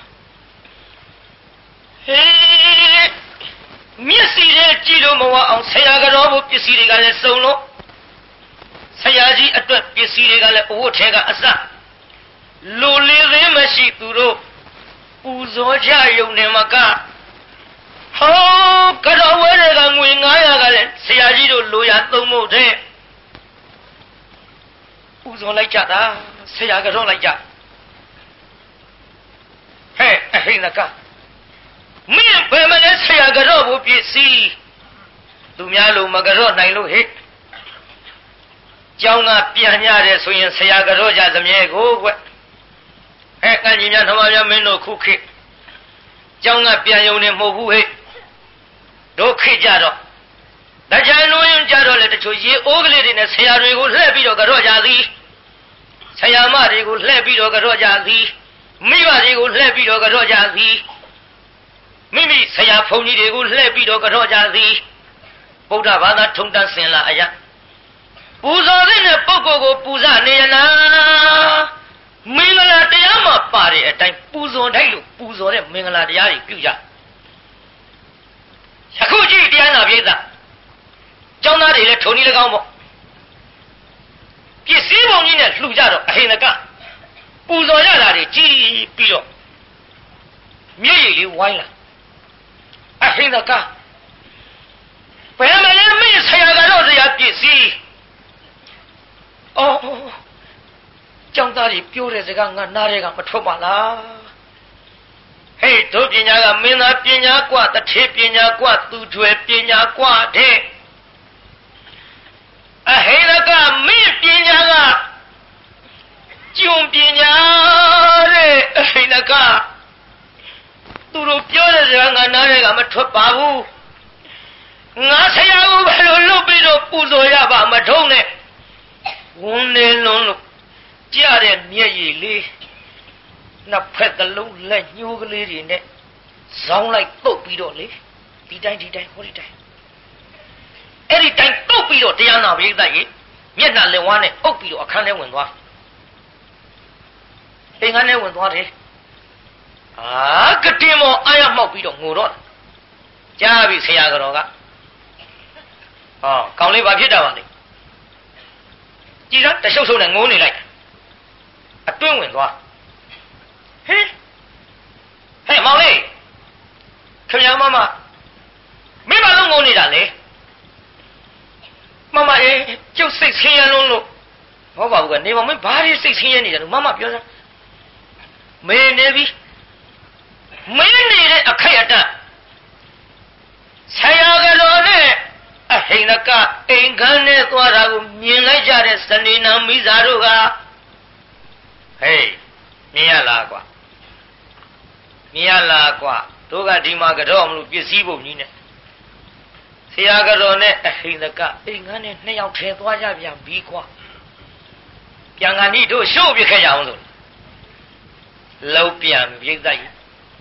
ဟေးမျက်စိနဲ့ကြည့်လို့မဝအောင်ဆရာကတော်ဘုပစ္စည်းတွေကလည်းစုံလို့ဆရာကြီးအတွက်ပစ္စည်းတွေကလည်းအဝတ်ထဲကအစလူလေးသေးမရှိသူတို့ပူဇော်ကြယုံနေမကဟောကတော်ဝဲတွေကငွေငါးရာကလည်းဆရာကြီးတို့လိုရာသုံးဖို့တဲ့ပူဇော်လိုက်ကြတာဆရာကတော်လိုက်ကြဟဲ့အဟိနကမင်းဘယ်မလဲဆရာကတော်ဘုပစ္စည်းသူများလိုမကတော်နိုင်လို့ဟဲ့ကျောင်းကပြန်ညတယ်ဆိုရင်ဆရာကတော်ကြသမြဲကိုကွဟဲ့ကံကြီးများဓမ္မများမင်းတို့ခုခေတ်ကျောင်းကပြန်ယုံနေမဟုတ်ဘူးဟဲ့တို့ခေတ်ကြတော့ဒါကြံလို့ရင်ကြတော့လေတချို့ရေအိုးကလေးတွေနဲ့ဆရာတွေကိုလှည့်ပြီးတော့ကြော့ကြသည်ဆရာမတွေကိုလှည့်ပြီးတော့ကြော့ကြသည်မိဘတွေကိုလှည့်ပြီးတော့ကြော့ကြသည်မိမိဆရာဖုန်ကြီးတွေကိုလှည့်ပြီးတော့ကြော့ကြသည်ဗုဒ္ဓဘာသာထုံတန်းစင်လာအရာပူဇော်တဲ့ပုဂ္ဂိုလ်ကိုပူဇနေရလားမင်္ဂလာတရားမှာပါတဲ့အတိုင်းပူဇော်တိုက်လို့ပူဇော်တဲ့မင်္ဂလာတရားတွေပြုကြယခုကြည့်တရားနာပြိဿကျောင်းသားတွေလည်းထုံကြီး၎င်းပေါ့ပစ္စည်းပုံကြီးနဲ့လှူကြတော့အဟိနကပူဇော်ရတာတွေကြည်ပြီးတော့မျက်ရည်လေးဝိုင်းလာအဟိနကဘယ်မှာလဲမင်းဆရာကတော့ဆရာပစ္စည်းအော်ကျောင်းသားတွေပြောတဲ့စကားငါနားထဲကမထွက်ပါလားဟေးတို့ပညာကမင်းသားပညာกว่าတထေပညာกว่าသူကျွယ်ပညာกว่าတဲ့အဟိရကမင်းပညာကကျွန်းပညာတဲ့အဟိရကသူတို့ပြောတဲ့စကားငါနားထဲကမထွက်ပါဘူးငါဆရာကိုဘယ်လိုလုပ်ပြီးတော့ပူဇော်ရပါမထုံးနဲ့ဝန်းနေလုံးလို့ကြတဲ့မျက်ရည်လေးနှစ်ဖက်သလုံးလက်ညှိုးကလေးတွေနဲ့ဇောင်းလိုက်ပုတ်ပြီးတော့လေဒီတိုင်းဒီတိုင်းဟောဒီတိုင်းအဲ့ဒီတိုင်းပုတ်ပြီးတော့တရားနာပရိသတ်ကြီးမျက်နှာလက်ဝါးနဲ့အုပ်ပြီးတော့အခန်းထဲဝင်သွားအိမ်ခန်းထဲဝင်သွားတယ်အာကတင်မောအာရမောက်ပြီးတော့ငိုတော့ကြားပြီဆရာကတော်ကဟောကောင်းလေးဘာဖြစ်တာပါလဲကြည်စမ်းတရှုပ်ရှုပ်နဲ့ငိုးနေလိုက်အတွင်းဝင်သွားဟဲ့ဟဲ့မောင်လေးခင်ဗျားမမမင်းဘာလို့ငိုနေတာလဲမမအေးကျုပ်စိတ်ဆင်းရဲလုံးလို့ဟောပါဘူးကနေပါမင်းဘာတွေစိတ်ဆင်းရဲနေတယ်လို့မမပြောစမ်းမင်းနေပြီမင်းနေတဲ့အခက်အတန့်ဆရာကတော်နဲ့အဟိနကအိမ်ခန်းနဲ့သွားတာကိုမြင်လိုက်ကြတဲ့စနေနာမိသားတို့ကဟေးမြင်ရလားကွာမြင်ရလားကွာတို့ကဒီမှာကြော့မလို့ပစ္စည်းပုံကြီးနဲ့ဆရာကတော်နဲ့အဟိနကအိမ်ခန်းနဲ့နှစ်ယောက်ထဲသွားကြပြန်ပြီကွာပြန်ကန်ဒီတို့ရှို့ပြခဲ့ကြအောင်ဆိုလောက်ပြန်ပြိဿကြီး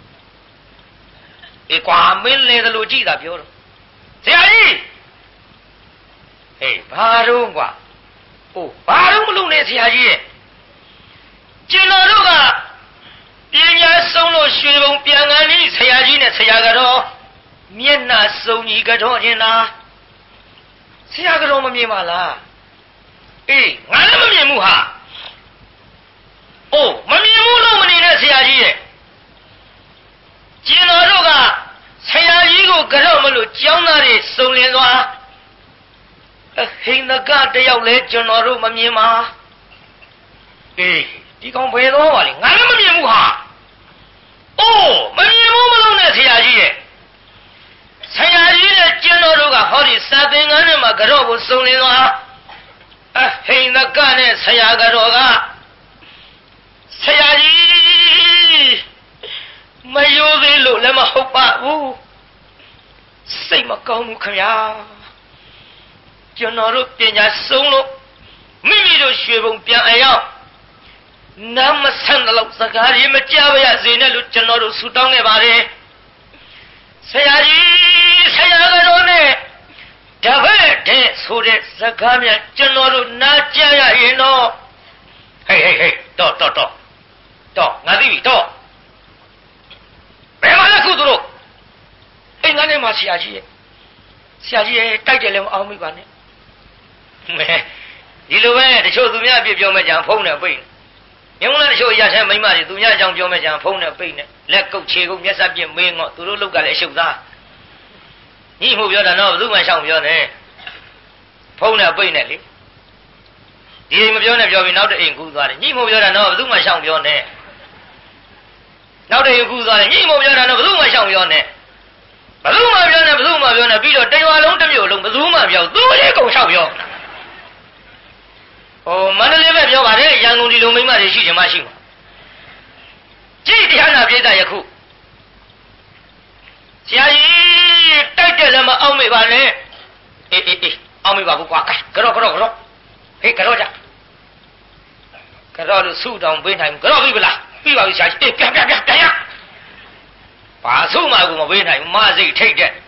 အေးကွာမင်းလေတယ်လို့ကြည်တာပြောတော့ဆရာကြီးဟေးဘာတော့ကွာဟိုဘာတော့မလုပ်နဲ့ဆရာကြီးရဲ့ကျင်တော်တို့ကပညာဆုံးလို့ရွှေဘုံပြန်ကန်ဒီဆရာကြီးနဲ့ဆရာကတော်မျက်နှာစုံကြီးကတော်ချင်းလားဆရာကတော်မမြင်ပါလားအေးငါလည်းမမြင်ဘူးဟာအိုးမမြင်ဘူးလို့မနေနဲ့ဆရာကြီးရဲ့ကျင်တော်တို့ကဆရာကြီးကိုကြော့မလို့ကျောင်းသားတွေစုံလင်သွားအဟိနကတယောက်လဲကျွန်တော်တို့မမြင်ပါအေးဒီကောင်ဘယ်တော့ပါလဲငါလည်းမမြင်ဘူးဟာအိုးမမြင်ဘူးမလို့နဲ့ဆရာကြီးရဲ့ဆရာကြီးနဲ့ကျင်းတော်တို့ကဟောဒီစာသင်ခန်းထဲမှာကြော့ကိုစုံနေသွားအဟိန္ဒကနဲ့ဆရာတော်ကဆရာကြီးမယိုသေးလို့လည်းမဟုတ်ပါဘူးစိတ်မကောင်းဘူးခင်ဗျာကျွန်တော်တို့ပညာဆုံးလို့မိမိတို့ရွှေဘုံပြန်အရောက်နာမဆန်းတော့စကားကြီးမကြားပါရစေနဲ့လို့ကျွန်တော်တို့ဆုတောင်းခဲ့ပါတယ်ဆရာကြီးဆရာတော်နဲ့တပည့်တဲ့ဆိုတဲ့စကားများကျွန်တော်တို့နားကြားရရင်တော့ဟေးဟေးဟေးတော့တော့တော့တော့ငါသိပြီတော့ဘယ်မှာလဲခုတို့အိမ်ကနေမှဆရာကြီးရဲ့ဆရာကြီးရဲ့တိုက်တယ်လည်းမအောင်မိပါနဲ့မဲဒီလိုပဲတချို့သူများပြပြောမဲ့ကြံဖုံးနဲ့ပိတ်မြုံလည်းတချို့ရဆဲမိမတွေသူများအကြောင်းပြောမဲ့ကြံဖုံးနဲ့ပိတ်နဲ့လက်ကုတ်ခြေကုတ်မျက်စပ်ပြင်းမေးငေါ့သူတို့လောက်ကလည်းအရှုပ်သားညှိမှုပြောတာတော့ဘယ်သူမှရှောင်ပြောနဲ့ဖုံးနဲ့ပိတ်နဲ့လေဒီအိမ်မပြောနဲ့ပြောပြီးနောက်တစ်အိမ်ကူးသွားတယ်ညှိမှုပြောတာတော့ဘယ်သူမှရှောင်ပြောနဲ့နောက်တစ်အိမ်ကူးသွားတယ်ညှိမှုပြောတာတော့ဘယ်သူမှရှောင်ပြောနဲ့ဘယ်သူမှပြောနဲ့ဘယ်သူမှပြောနဲ့ပြီးတော့တရွာလုံးတစ်မြို့လုံးဘယ်သူမှပြောသူလေးကုန်ရှောက်ပြောဟိုမန္တလေးပဲပြောပါတယ်ရန်ကုန်ဒီလိုမိမတွေရှိချင်မှရှိမှာကြည့်တရားနာပြိဿယခုဆရာကြီးတိုက်တယ်လည်းမအောင်မေပါနဲ့အေးအေးအေးအောင်မေပါဘူးကွာကြော့ကြော့ကြော့ဟေးကြော့ကြကြော့လို့ဆုတောင်ပေးနိုင်ကြော့ပြီဗလားပြီးပါပြီဆရာကြီးအေးပြန်ပြန်ပြန်ပြန်ရဘာဆုမှကိုမပေးနိုင်မစိတ်ထိတ်တဲ့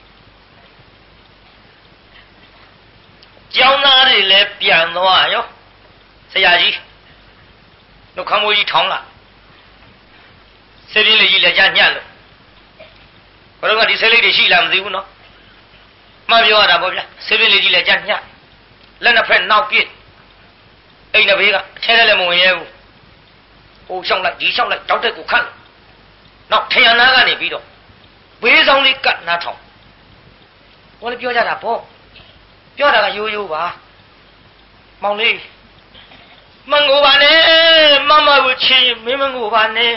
ကျောင်းသားတွေလည်းပြန်သွားရောဆရာကြီးနှုတ်ခမ်းမိုးကြီးထောင်းလာဆေးပြင်းလေးကြီးလည်းကြားညှက်လို့ဘယ်တော့မှဒီဆေးလေးတွေရှိလားမသိဘူးနော်မှန်ပြောရတာပေါ့ဗျာဆေးပြင်းလေးကြီးလည်းကြားညှက်လက်နှစ်ဖက်နောက်ပြစ်အိမ်နှစ်ဘေးကအထဲထဲလည်းမဝင်ရဲဘူးဟိုရှောင်းလိုက်ဒီရှောင်းလိုက်တောက်တဲ့ကိုခတ်လို့နောက်ထရံနာကနေပြီးတော့ဘေးဆောင်လေးကတ်နားထောင်ဟောလည်းပြောကြတာပေါ့ပြောတာကရိုးရိုးပါမောင်လေးမငိုပါနဲ့မမကိုချင်မင်းမငိုပါနဲ့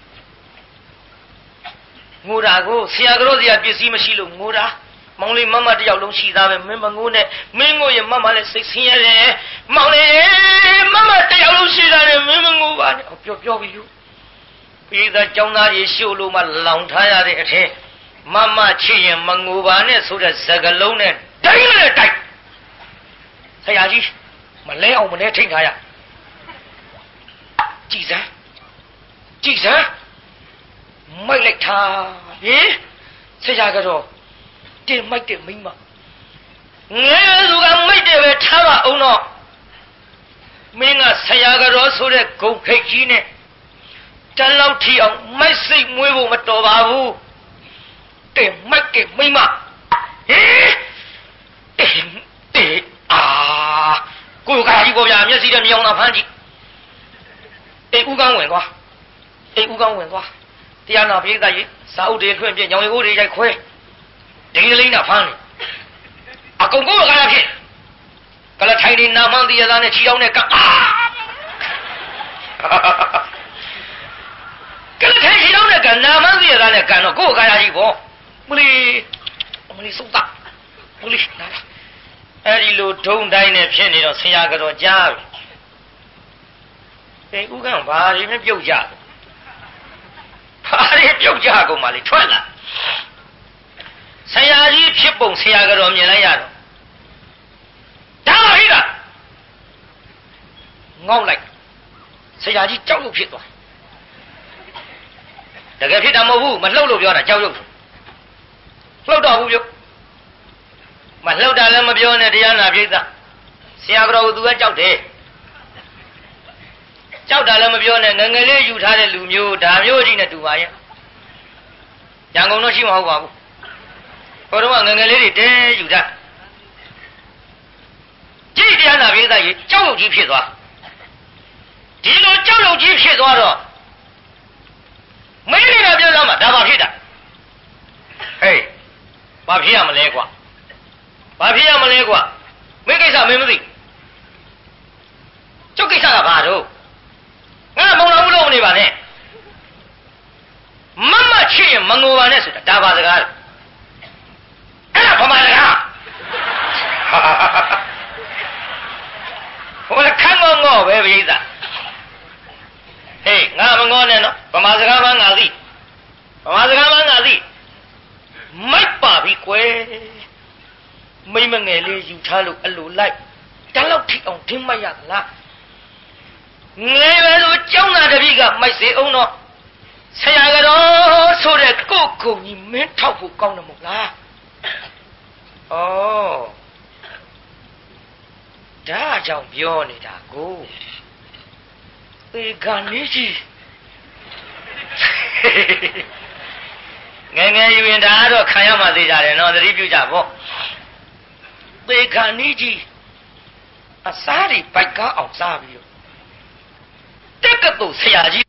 ငိုတာကိုဆရာတော်ဆရာပစ္စည်းမရှိလို့ငိုတာမောင်လေးမမတယောက်လုံးရှိသားပဲမင်းမငိုနဲ့မင်းငိုရင်မမလည်းစိတ်ဆင်းရဲတယ်မောင်လေးမမတယောက်လုံးရှိသားတယ်မင်းမငိုပါနဲ့ပြောပြောပြီးယူပြီးသားကျောင်းသားရေရှို့လို့မှလောင်ထားရတဲ့အထက်မမချစ်ရင်မငိုပါနဲ့ဆိုတဲ့စကားလုံးနဲ့တိုင်းနဲ့တိုက်ဆရာကြီးမလဲအောင်မလဲထိန်ထားရကြည်စမ်းကြည်စမ်းမိုက်လိုက်တာဟင်ဆရာကတော့တင်မိုက်တဲ့မိမငယ်သူကမိုက်တယ်ပဲထားပါအောင်တော့မင်းကဆရာကတော့ဆိုတဲ့ဂုံခိတ်ကြီးနဲ့တန်လောက်ထီအောင်မိုက်စိတ်မွေးဖို့မတော်ပါဘူးတင်မိုက်တဲ့မိမဟင်တေးအာကိုယ်ကကြီးပေါ်ပြမျက်စိနဲ့မြောင်တာဖမ်းကြည့်အိမ်ဥကောင်းဝင်သွားအိမ်ဥကောင်းဝင်သွားတရားနာပိဋကကြီးစာအုပ်တွေထွင့်ပြညောင်ရီကိုတွေရိုက်ခွဲဒိန်းကလေးနဲ့ဖမ်းနေအကုန်ကိုယ်ကရဖြစ်ကလထိုင်နေနာမန်းတရားသားနဲ့ချီအောင်နဲ့ကအာကလထိုင်ချီအောင်နဲ့ကနာမန်းတရားသားနဲ့ကန်တော့ကိုယ်ကရကြီးပေါ့မလီမလီစုတ်တာမလီနာအဲ့ဒီလိုဒုံတိုင်းနဲ့ဖြစ်နေတော့ဆရာကတော့ကြားပြီအိမ်ဥကံဘာတွေနဲ့ပြုတ်ကြဘာတွေပြုတ်ကြကုန်ပါလေထွက်လာဆရာကြီးဖြစ်ပုံဆရာကတော့မြင်လိုက်ရတော့ဒါဟိကငေါ့လိုက်ဆရာကြီးကြောက်လို့ဖြစ်သွားတကယ်ဖြစ်တာမဟုတ်ဘူးမလှုပ်လို့ပြောတာကြောက်ရွံ့လှုပ်တော့ဘူးပြောမလှုပ်တာလည်းမပြောနဲ့တရားနာပြိဿဆရာတော်ကသူကကြောက်တယ်ကြောက်တာလည်းမပြောနဲ့ငငယ်လေးယူထားတဲ့လူမျိုးဒါမျိုးကြီးနဲ့တူပါရဲ့ရန်ကုန်တော့ရှိမဟုတ်ပါဘူးဘုရားကငငယ်လေးတွေတဲယူထားကြည့်တရားနာပြိဿကြီးကြောက်ရွံ့ကြီးဖြစ်သွားဒီလိုကြောက်ရွံ့ကြီးဖြစ်သွားတော့မင်းနေတာပြောသားမှာဒါပါဖြစ်တာဟေးဘာဖြစ်ရမလဲကွာဘာဖြစ်ရမလဲကွာမင်းကိစ္စမင်းမသိကျုပ်ကိစ္စကဘာတော့ငါမုံလာဘူးလို့နေပါနဲ့မမချစ်ရင်မငိုပါနဲ့မငေါနဲ့နော်ဗမာစကားမှငါသိဗမာစကားမှငါသိမိုက်ပါပြီကွယ်မိမငယ်လေးယူထားလို့အလိုလိုက်တန်းလောက်ထိအောင်ထင်းမရလားငယ်ပဲလို့ကြောင်းသားတပည့်ကမိုက်စေအောင်တော့ဆရာကတော့ဆိုတဲ့ကိုယ့်ကိုယ်ကြီးမင်းထောက်ဖို့ကောင်းတယ်မဟုတ်လားဩဒါကြောင့်ပြောနေတာကိုသေခါနေကြီးငယ်ငယ်ယူရင်ဒါတော့ခံရမှသိကြတယ်နော်သတိပြုကြပေါ့သေခါနေကြီးအစားတွေပိုက်ကားအောင်စားပြီးတော့တက်ကတူဆရာကြီး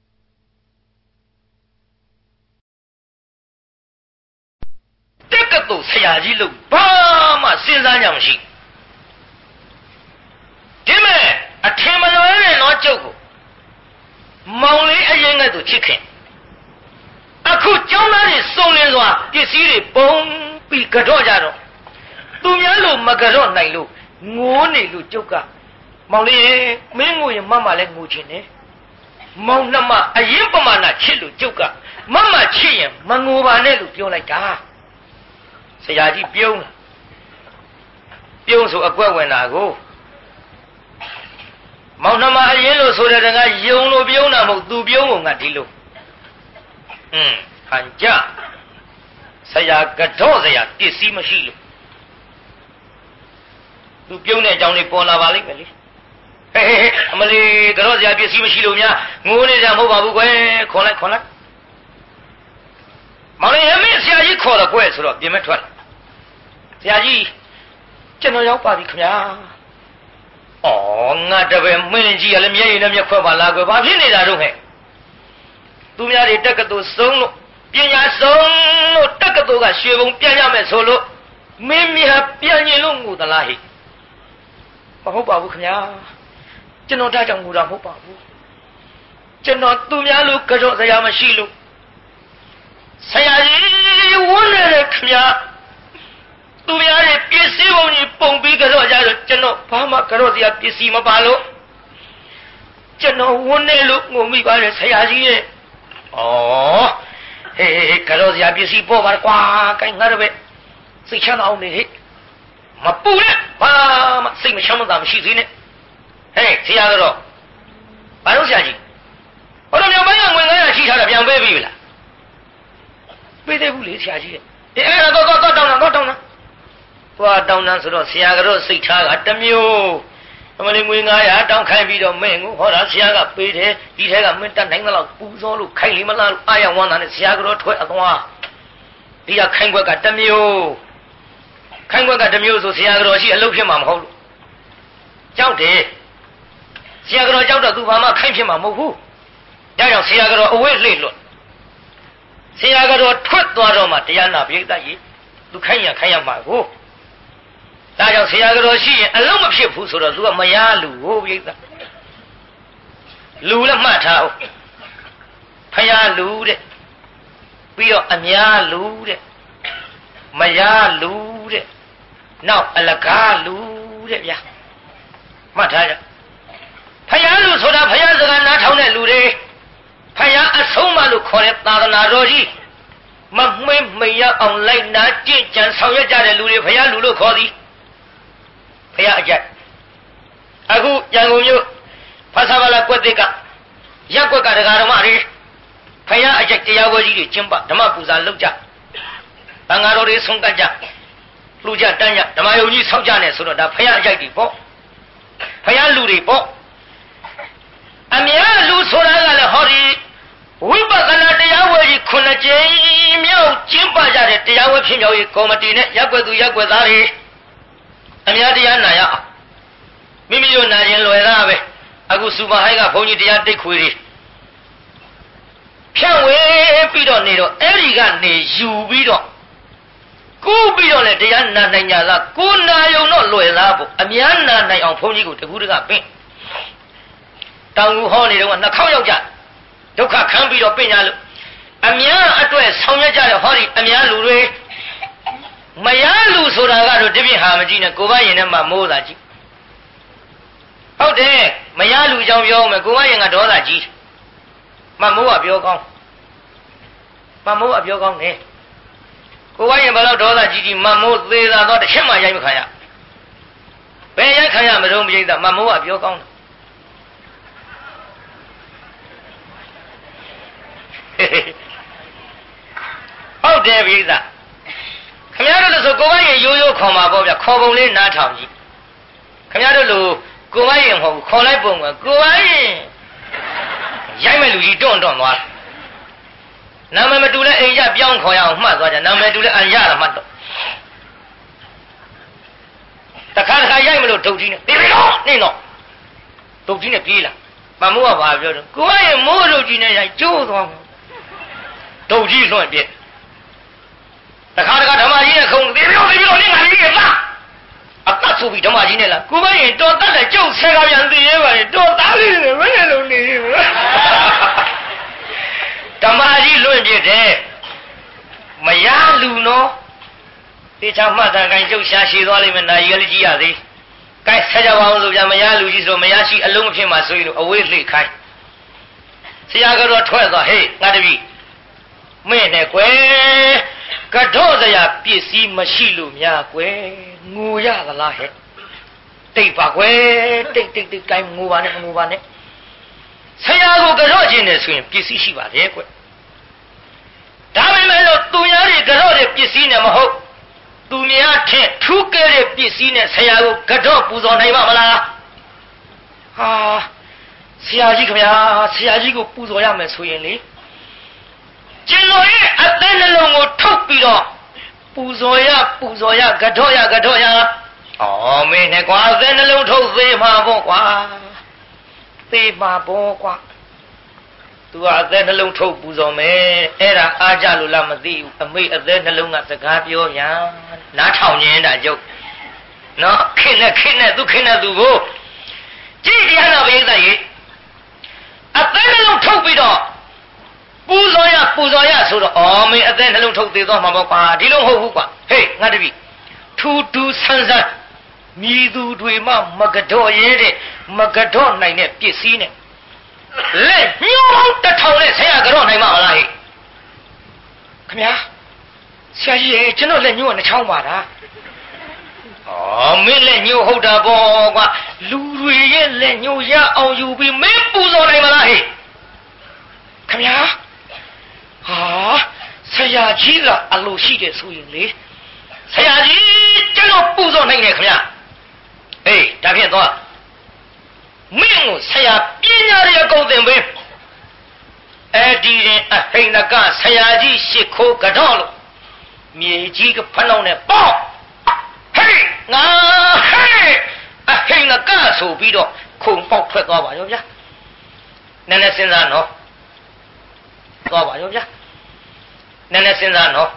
တက်ကတူဆရာကြီးလို့ဘာမှစဉ်းစားကြမရှိဒီမဲ့အထင်မလွဲနဲ့တော့ကျုပ်ကိုမောင်လေးအရင်ကသူချစ်ခင်အခုကျောင်းသားတွေစုံလင်စွာပစ္စည်းတွေပုံပြီးကြော့ကြတော့သူများလို့မကြော့နိုင်လို့ငိုးနေလို့ကျုပ်ကမောင်လေးမင်းငိုရင်မမလည်းငိုချင်တယ်မောင်နှမအရင်ပမာဏချစ်လို့ကျုပ်ကမမချစ်ရင်မငိုပါနဲ့လို့ပြောလိုက်တာဆရာကြီးပြုံးလားပြုံးဆိုအကွက်ဝင်တာကိုမောင်နှမအရင်လို့ဆိုတဲ့တကယုံလို့ပြုံးတာမဟုတ်သူပြုံးကုန်ကဒီလိုอืมဟန်ကြဆရာကတော့ဆရာပစ္စည်းမရှိလို့သူပြုံးတဲ့အကြောင်းလေးပေါ်လာပါလိမ့်မယ်လေဟဲ့ဟဲ့အမလီကတော့ဆရာပစ္စည်းမရှိလို့များငိုနေကြမဟုတ်ပါဘူးကွယ်ခေါ်လိုက်ခေါ်လိုက်မောင်လေးအမေဆရာကြီးခေါ်တော့ကွယ်ဆိုတော့ပြင်မဲ့ထွက်လာဆရာကြီးကျွန်တော်ရောက်ပါပြီခင်ဗျာဩငါတပည့်မင်းကြီးကလည်းမျက်ရည်နဲ့မျက်ခွက်ပါလားကွယ်ဘာဖြစ်နေတာတော့ဟဲ့သူများတွေတက်ကတူဆုံးလို့ပညာဆုံးလို့တက်ကတူကရွှေဘုံပြန်ရမယ်ဆိုလို့မင်းမြတ်ပြန်ရင်လို့ငိုသလားဟိမဟုတ်ပါဘူးခင်ဗျာကျွန်တော်ဒါကြောင့်ငိုတာမဟုတ်ပါဘူးကျွန်တော်သူများလို့ကြော့စရာမရှိလို့ဆရာကြီးဝန်းနေတယ်ခင်ဗျာသူများတွေပစ္စည်းပုံကြီးပုံပြီးကြော့ကြတော့ကျွန်တော်ဘာမှကြော့စရာပစ္စည်းမပါလို့ကျွန်တော်ဝန်းနေလို့ငိုမိပါတယ်ဆရာကြီးရဲ့ဩဟေးကြော့စရာပစ္စည်းပေါ်ပါကွာကိုင်းငါတော့ပဲစိတ်ချမ်းအောင်နေဟိမပူနဲ့ဘာမှစိတ်မချမ်းသာမရှိသေးနဲ့ဟဲ့ဆရာကတော့ဘာလို့ဆရာကြီးဟောတော့မြောက်ပိုင်းကငွေငါးရာရှိထားတာပြန်ပေးပြီလားပေးသေးဘူးလေဆရာကြီးတဲ့အေးအဲ့ဒါတော့တော့တောင်းတာတော့တောင်းတာသွားတောင်းတာဆိုတော့ဆရာကတော့စိတ်ထားကတစ်မျိုးအမလေးငွေငါးရာတောင်းခိုင်းပြီးတော့မင်းကိုဟောတာဆရာကပေးတယ်ဒီထဲကမင်းတတ်နိုင်တဲ့လောက်ပူစောလို့ခိုင်းလိမလားအာရဝမ်းသာနဲ့ဆရာကတော့ထွက်အသွားဒီကခိုင်းခွက်ကတစ်မျိုးခိုင်းခွက်ကတစ်မျိုးဆိုဆရာတော်ရှိအလုပ်ဖြစ်မှာမဟုတ်လို့ကြောက်တယ်ဆရာတော်ကြောက်တော့သူဘာမှခိုင်းဖြစ်မှာမဟုတ်ဘူးဒါကြောင့်ဆရာတော်အဝိလှိလွတ်ဆရာတော်ထွက်သွားတော့မှတရားနာပိဋကကြီးသူခိုင်းရခိုင်းရမှာကိုဒါကြောင့်ဆရာတော်ရှိရင်အလုံးမဖြစ်ဘူးဆိုတော့သူကမရလူဟိုပိဋကလူလည်းမှတ်ထားအောင်ဖယားလူတဲ့ပြီးတော့အများလူတဲ့မရလူတဲ့နောက်အလကားလူတဲ့ဗျာမှတ်ထားကြဖယားလူဆိုတာဖယားစကားနားထောင်တဲ့လူတွေဖယားအဆုံးမလို့ခေါ်တဲ့သာသနာတော်ကြီးမမှိမ့်မိန်ရအောင်လိုက်နာကြင့်ကြံဆောင်ရွက်ကြတဲ့လူတွေဖယားလူလို့ခေါ်သည်ဖယားအကြိုက်အခုရန်ကုန်မြို့ဖဆာပါလာကွက်တိကရက်ကွက်ကဒကာဓမ္မတွေဖယားအကြိုက်တရားဝဲကြီးတွေကျင်းပဓမ္မပူဇာလုပ်ကြဘင်္ဂါတော်တွေဆုံးကတ်ကြလူကြတန်းကြဓမ္မယုံကြီးဆောက်ကြနေဆိုတော့ဒါဖယားအကြိုက်တွေပေါ့ဖယားလူတွေပေါ့အများလူဆိုတာကလည်းဟောဒီဝိပဿနာတရားဝဲကြီးခုနှစ်ကြိမ်မြောက်ကျင်းပကြတဲ့တရားဝဲဖြစ်မြောက်ရေးကော်မတီနဲ့ရက်ွက်သူရက်ွက်သားတွေအများတရားနာရအောင်မိမိတို့နာခြင်းလွယ်သားပဲအခုစူပါဟိုက်ကဘုန်းကြီးတရားတိတ်ခွေတွေဖြန့်ဝေပြီးတော့နေတော့အဲ့ဒီကနေယူပြီးတော့ကိုးပြီးတော့လည်းတရားနာနိုင်ကြလားကိုနာယုံတော့လွယ်သားပေါ့အများနာနိုင်အောင်ဘုန်းကြီးကိုတကူးတကပင့်တောင်ကူဟောနေတော့နှစ်ခေါက်ရောက်ကြဒုက္ခခံပြီးတော့ပင့်ကြလို့အများအတွက်ဆောင်ရွက်ကြတဲ့ဟောဒီအများလူတွေမရလူဆိုတာကတော့တပြည့်ဟာမကြည့်နဲ့ကိုယ်ပိုင်ရင်ထဲမှာမိုးတာကြည့်ဟုတ်တယ်မရလူကြောင့်ပြောမယ်ကိုယ်ပိုင်ရင်ကဒေါသကြီးမမိုးကပြောကောင်းမမိုးကပြောကောင်းနေကိုဝိုင်းရင်ဘယ်တော့ဒေါသကြီးကြီးမမိုးသေးသာတော့တစ်ချက်မှရိုက်မခံရဘယ်ရိုက်ခံရမလို့မရိတ်တာမမိုးကပြောကောင်းဟုတ်တယ်ပြိဿခင်ဗျားတို့လို့ဆိုကိုဝိုင်းရင်ရိုးရိုးခေါ်မှာပေါ့ဗျခေါ်ပုံလေးနားထောင်ကြည့်ခင်ဗျားတို့လို့ကိုဝိုင်းရင်မဟုတ်ဘူးခေါ်လိုက်ပုံကကိုဝိုင်းရင်ရိုက်မဲ့လူကြီးတွန့်တွန့်သွားနာမည်မတူလဲအိမ်ရပြောင်းခေါ်ရအောင်မှတ်သွားကြနာမည်တူလဲအန်ရတာမှတ်တော့တခါတခါရိုက်မလို့ဒုတ်ကြီးနဲ့ပြေးပြီးတော့နင်းတော့ဒုတ်ကြီးနဲ့ပြေးလာမမိုးကဘာပြောတော့ကိုဝိုင်းရင်မိုးဒုတ်ကြီးနဲ့ရိုက်ကျိုးသွားဒုတ်ကြီးလွှင့်ပြစ်တခါတခါဓမ္မကြီးနဲ့ခုံပြေးပြီးတော့ပြေးပြီးတော့နင်းငါလေးကလာအသက်ဆိုပြီးဓမ္မကြီးနဲ့လာကိုဝိုင်းရင်တော်တတ်တဲ့ကျုပ်ဆဲကားပြန်သိရဲပါလေတော်သားလေးနဲ့ဘယ်လိုနေဓမ္မကြီးလွင့်ပြစ်တယ်မရလူနော်တေချာမှတ်တန်ကိုင်းကျုပ်ရှာရှိသွားလိမ့်မယ်နာရီလေးကြည့်ရသေးကိုင်းဆက်ကြပါအောင်ဆိုပြမရလူကြီးဆိုမရရှိအလုံးမဖြစ်မှဆိုရင်အဝေးလှိခိုင်းဆရာကတော့ထွက်သွားဟေးငါတပည့်မင်းနဲ့ကွယ်ကတော့စရာပစ္စည်းမရှိလို့များကွယ်ငိုရသလားဟဲ့တိတ်ပါကွယ်တိတ်တိတ်တိတ်ကိုင်းငိုပါနဲ့ငိုပါနဲ့ဆရာကိုကတော့ခြင်းနဲ့ဆိုရင်ပစ္စည်းရှိပါတယ်ကွဒါပေမဲ့လို့သူများတွေကတော့တဲ့ပစ္စည်းနဲ့မဟုတ်သူများထက်ထူးကဲတဲ့ပစ္စည်းနဲ့ဆရာကိုကတော့ပူဇော်နိုင်ပါမလားဟာဆရာကြီးခင်ဗျာဆရာကြီးကိုပူဇော်ရမယ်ဆိုရင်လေကျင်တော်ရဲ့အသက်နှလုံးကိုထုတ်ပြီးတော့ပူဇော်ရပူဇော်ရကတော့ရကတော့ရအော်မင်းနဲ့ကွာအသက်နှလုံးထုတ်သေးမှာပေါ့ကွာသေးမှာပေါ့ကွာသူကအသက်နှလုံးထုတ်ပူဇော်မယ်အဲ့ဒါအားကြလို့လားမသိဘူးအမေအသက်နှလုံးကစကားပြောညာနားထောင်နေတာကြုတ်နော်ခင်းနဲ့ခင်းနဲ့သူခင်းနဲ့သူကိုကြည့်တရားနာပရိသတ်ကြီးအသက်နှလုံးထုတ်ပြီးတော့ပူဇော်ရပူဇော်ရဆိုတော့အော်မင်းအသက်နှလုံးထုတ်သေးတော့မှာပေါ့ကွာဒီလိုမဟုတ်ဘူးကွာဟေးငါတပည့်ထူထူဆန်းဆန်းမြည်သူတွေမှမကတော့ရဲတဲ့မကတော့နိုင်တဲ့ပစ္စည်းနဲ့လက်ညှိုးတထောင်နဲ့ဆရာကတော့နိုင်မှာမလားဟဲ့ခင်ဗျာဆရာကြီးရဲ့ကျွန်တော်လက်ညှိုးကနှချောင်းပါတာအော်မင်းလက်ညှိုးဟုတ်တာပေါ့ကွာလူတွေရဲ့လက်ညှိုးရအောင်ယူပြီးမင်းပူဇော်နိုင်မလားဟဲ့ခင်ဗျာဟာဆရာကြီးကအလိုရှိတယ်ဆိုရင်လေဆရာကြီးကျွန်တော်ပူဇော်နိုင်တယ်ခင်ဗျာအေးဒါဖြင့်တော့မင်းကိုဆရာပညာရည်ကုန်သင်ပေးအဲ့ဒီရင်အဟိန္ဒကဆရာကြီးရှ िख ိုးကတော့လို့မြေကြီးကဖနှောင်းနဲ့ပေါ့ဟေးငါဟေးအဟိန္ဒကဆိုပြီးတော့ခုံပေါက်ထွက်သွားပါရောဗျာနည်းနည်းစဉ်းစားနော်သွားပါရောဗျာနည်းနည်းစဉ်းစားနော်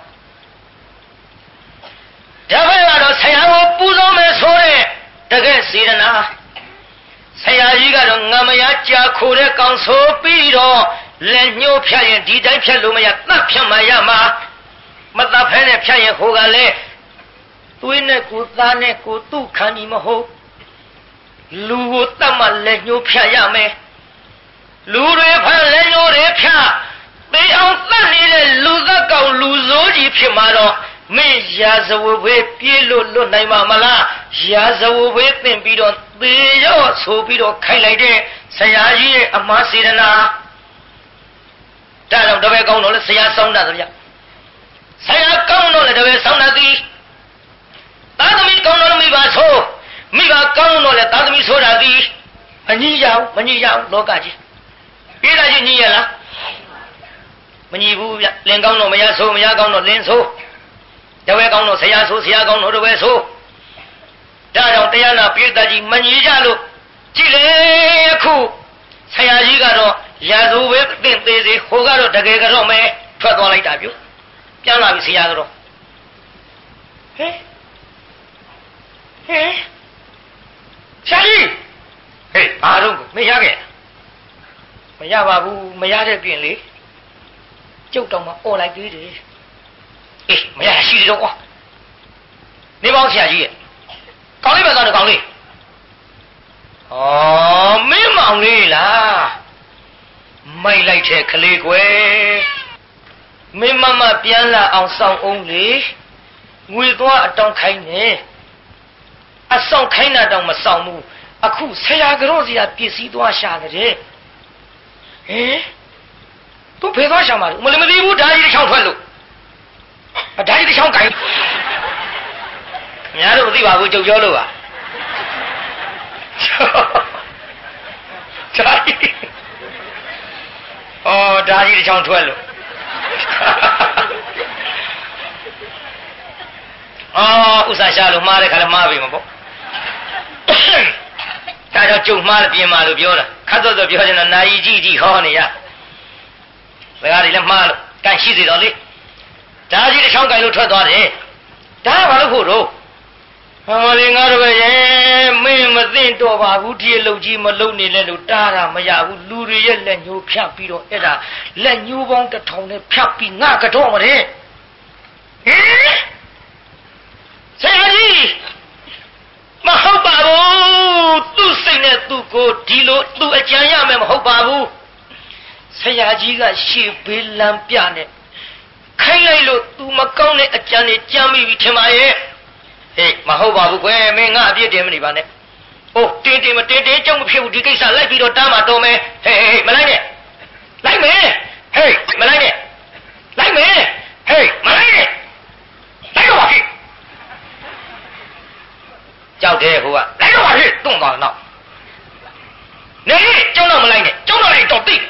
ဒါပဲကတော့ဆရာကိုပူဇော်မယ်ဆိုတဲ့တကယ်စေတနာဆရာကြီးကတော့ငမရကြာခိုတဲ့ကောင်ဆိုပြီးတော့လက်ညှိုးဖြတ်ရင်ဒီတိုင်းဖြတ်လို့မရသတ်ဖြတ်မှရမှာမသတ်ဖဲနဲ့ဖြတ်ရင်ဟိုကလည်းသွေးနဲ့ကိုသားနဲ့ကိုသူ့ခံဒီမဟုတ်လူကိုတတ်မှလက်ညှိုးဖြတ်ရမယ်လူတွေဖန်လက်ညှိုးတွေဖြတ်သိအောင်တတ်နေတဲ့လူသက်ကောင်လူဆိုးကြီးဖြစ်မှာတော့မင်းရာဇဝဘေးပြေးလို့လွတ်နိုင်မှာမလားရာဇဝဘေးသင်ပြီးတော့သေရောဆိုပြီးတော့ခိုင်းလိုက်တဲ့ဆရာကြီးရဲ့အမှားစေတနာဒါကြောင့်တပည့်ကောင်းတော့လဲဆရာဆောင်းတာဗျဆရာကောင်းတော့လဲတပည့်ဆောင်းတာသည်သာသမီကောင်းတော့မိပါဆိုမိဘကောင်းတော့လဲသာသမီဆိုတာသည်အညီရအောင်မညီရအောင်လောကကြီးပြေးတာကြီးညီရလားမညီဘူးဗျလင်ကောင်းတော့မရဆိုမရကောင်းတော့လင်ဆိုတပည့်ကောင်းတော့ဆရာဆိုဆရာကောင်းတော့တပည့်ဆိုဒါကြောင့်တရားနာပိဋကကြီးမညီကြလို့ကြည့်လေအခုဆရာကြီးကတော့ရာဇဝပဲသင်သေးစေဟိုကတော့တကယ်ကတော့မဲထွက်သွားလိုက်တာပြုပြန်လာပြီဆရာကတော့ဟဲ့ဟဲ့ဆရာကြီးဟေးဘာတော့မရခဲ့မရပါဘူးမရတဲ့ပြင်လေကျုပ်တော့မှអော်လိုက်သေးတယ်အေးမရရှိတယ်တော့ကွာနေပေါင်းဆရာကြီးရဲ့ကောင်းလေးပဲကောင်းတယ်ကောင်းလေးဩမင်းမောင်လေးလားမိုက်လိုက်တဲ့ကလေးကွယ်မင်းမမပြန်လာအောင်စောင့်အောင်လေငွေသွားအတောင်ခိုင်းနေအဆောင်ခိုင်းတာတောင်မဆောင်ဘူးအခုဆရာကြော့စရာပစ္စည်းသွားရှာတယ်ဟင်သူဖေးသွားရှာမှာမလည်းမသိဘူးဓာကြီးတစ်ချောင်းထွက်လို့ဓာကြီးတစ်ချောင်းကိုင်များတော့မသိပါဘူးကြုံပြောလို့ပါဓာကြီးဩဓာကြီးတစ်ချောင်းထွက်လို့အော်ဥစ္စာရှာလို့မှားတဲ့ခါလည်းမှားပြီမပေါ့ဒါကြောင့်ကြုံမှားလို့ပြင်မှာလို့ပြောတာခတ်တော့တော့ပြောချင်တာနာယီကြီးကြီးဟောနေရစကားတွေလည်းမှားလို့ကန်ရှိစီတော့လေဓာကြီးတစ်ချောင်းကြိုင်လို့ထွက်သွားတယ်ဒါကဘာလို့ဖို့တော့ဟောလေငါတို့ပဲရဲ့မင်းမသိတော့ပါဘူးဒီအလုပ်ကြီးမလုပ်နေလဲလို့တားတာမရဘူးလူတွေရဲ့လက်ညှိုးဖြတ်ပြီးတော့အဲ့ဒါလက်ညှိုးပေါင်းတစ်ထောင်နဲ့ဖြတ်ပြီးငါကတော့မတဲ့ဟင်ဆရာကြီးမဟုတ်ပါဘူးသူ့စိတ်နဲ့သူ့ကိုဒီလိုသူ့အကြံရမယ်မဟုတ်ပါဘူးဆရာကြီးကရှေ့ဘေးလမ်းပြနဲ့ခိုင်းလိုက်လို့သူမကောင်းတဲ့အကြံတွေကြမ်းမိပြီထင်ပါရဲ့ဟေးမဟုတ်ပါဘူးကွယ်မင်းငါအပြစ်တင်မနေပါနဲ့အိုးတင်းတင်းမတင်းတင်းကြောက်မဖြစ်ဘူးဒီကိစ္စလိုက်ပြီးတော့တားမှာတော်မယ်ဟေးဟေးမလိုက်နဲ့လိုက်မယ်ဟေးမလိုက်နဲ့လိုက်မယ်ဟေးမလိုက်နဲ့လိုက်တော့ပါဖြစ်ကြောက်တယ်ဟိုကလိုက်တော့ပါဖြစ်တွန့်သွားတော့နေကျောင်းတော့မလိုက်နဲ့ကျောင်းတော့လိုက်တော့သိ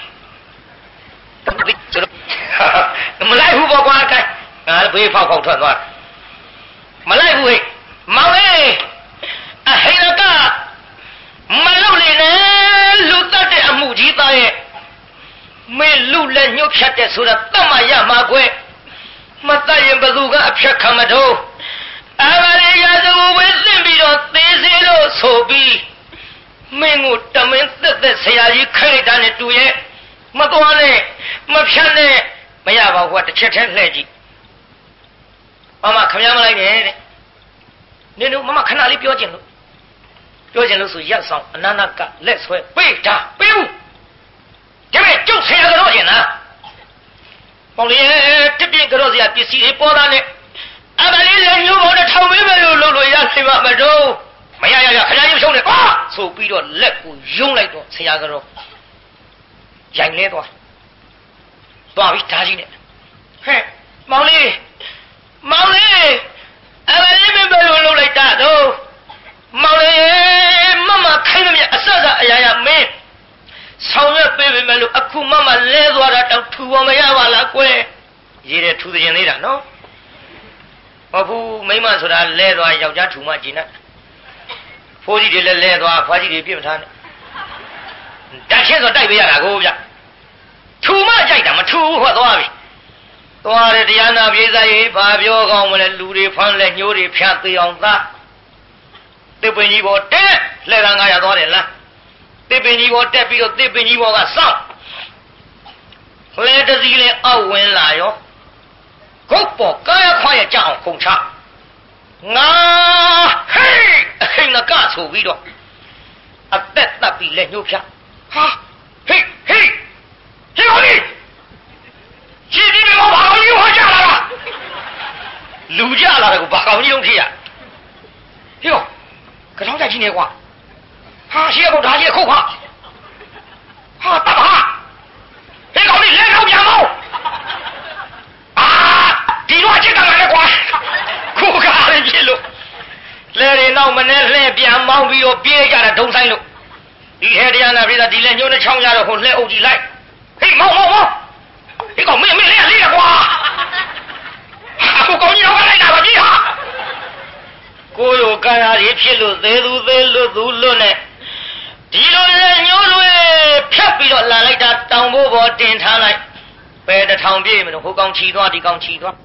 မလိုက်ဘူးပေါ့ကွာခိုင်းငါဘေးဖောက်ဖောက်ထွက်သွားမလိုက်ဘူးဟဲ့မောင်လေးအဟိရကမလုပ်လေနဲ့လူတတ်တဲ့အမှုကြီးသားရဲ့မင်းလူလက်ညှို့ဖြတ်တဲ့ဆိုတာတတ်မှရမှာကွယ်မတတ်ရင်ဘသူကအဖြတ်ခံမတော့အာမရေရာဇဝဝဲသိမ့်ပြီးတော့သေးစေလို့ဆိုပြီးမင်းကိုတမင်းသက်သက်ဆရာကြီးခိုက်တာနဲ့တူရဲ့မတော်နဲ့မဖြတ်နဲ့မရပါဘူးကတစ်ချက်တည်းလှည့်ကြည့်မမခမည်းမလိုက်နဲ့တဲ့နင်တို့မမခဏလေးပြောချင်လို့ပြောချင်လို့ဆိုရက်ဆောင်အနန္တကလက်ဆွဲပေးတာပေးဘူးဒါပေမဲ့ကျုပ်ဆရာကတော့ရင်လားပေါင်လေးတပြင်းကြော့စရာပစ္စည်းတွေပေါ်လာနဲ့အမလေးလည်းညို့ပေါ်တစ်ထောင်ပေးမယ်လို့လုပ်လို့ရနိုင်မှာမတော့မရရရခဏကြီးရှုံးတယ်ဟာဆိုပြီးတော့လက်ကိုယုံလိုက်တော့ဆရာကတော့ရိုင်လဲသွားသွားပြီဓာကြီးနဲ့ဟဲ့မောင်လေးမောင်လေးအမလေးမဘယ်လိုလုပ်လိုက်တာတော့မောင်လေးမမခိုင်းမမြအဆဆအရာရာမင်းဆောင်ရွက်ပေးပေမဲ့လို့အခုမမလဲသွားတာတောင်ထူပေါ်မရပါလားကွယ်ရေးတယ်ထူတဲ့ရင်သေးတာနော်မဟုတ်ဘူးမိမဆိုတာလဲသွားယောက်ျားထူမှကျင်တ်ဖိုးကြီးတွေလည်းလဲသွားဖွားကြီးတွေပြစ်မထားနဲ့တတ်ချင်းဆိုတိုက်ပေးရတာကိုဗျထူမှကြိုက်တာမထူဘူးဟောသွားပြီသွားတယ်တရားနာပြေးစားရေးဘာပြောကောင်းမလဲလူတွေဖမ်းလဲညိုးတွေဖြတ်သေးအောင်သားတစ်ပင်ကြီးပေါ်တက်လှဲတာငါရသွားတယ်လားတစ်ပင်ကြီးပေါ်တက်ပြီးတော့တစ်ပင်ကြီးပေါ်ကစောင့်လဲတစည်းလဲအောက်ဝင်လာရောခုတ်ပေါ်ကာယခွာရကြအောင်ခုန်ချငါဟေးအဟိနကဆိုပြီးတော့အသက်တပ်ပြီးလက်ညှိုးဖြတ်ဟာဟေးဟေးဟေးဟေးရှင်းဒီမောဘာလို့ယူဟကြလာလားလူကြလာတယ်ကိုဘာကောင်ကြီးလုံးဖြစ်ရဟေးကောကြောင်ကြကြီးနေကွာဟာရှင်းကတော့ဒါကြီးခုတ်ခါဟာတပ်ပါဟေးကောင်လေးလက်ကောက်ပြန်မောင်းအာဒီတော့ချစ်တယ်လေကွာခုကားလေးဖြစ်လို့လဲတွေနောက်မနဲ့လှဲပြန်မောင်းပြီးတော့ပြေးကြတာဒုံဆိုင်လို့ဒီဟဲတရားနာပြည်သားဒီလက်ညှိုးနဲ့ချောင်းရတော့ဟိုလှဲအုပ်ကြီးလိုက်ဟေးမောင်းမောင်းမောင်းဒီကောင်မင်းမင်းလေးလေးကွာအခုကောင်ကြီးတော့လိုက်တာပါကြီးဟာကိုလိုကာရာကြီးဖြစ်လို့သေးသူသေးလို့သူလွတ်နဲ့ဒီလိုလက်ညှိုးတွေဖြတ်ပြီးတော့လာလိုက်တာတောင်ဘိုးပေါ်တင်ထားလိုက်ပဲတထောင်ပြည့်မလို့ဟိုကောင်ချီသွားဒီကောင်ချီသွား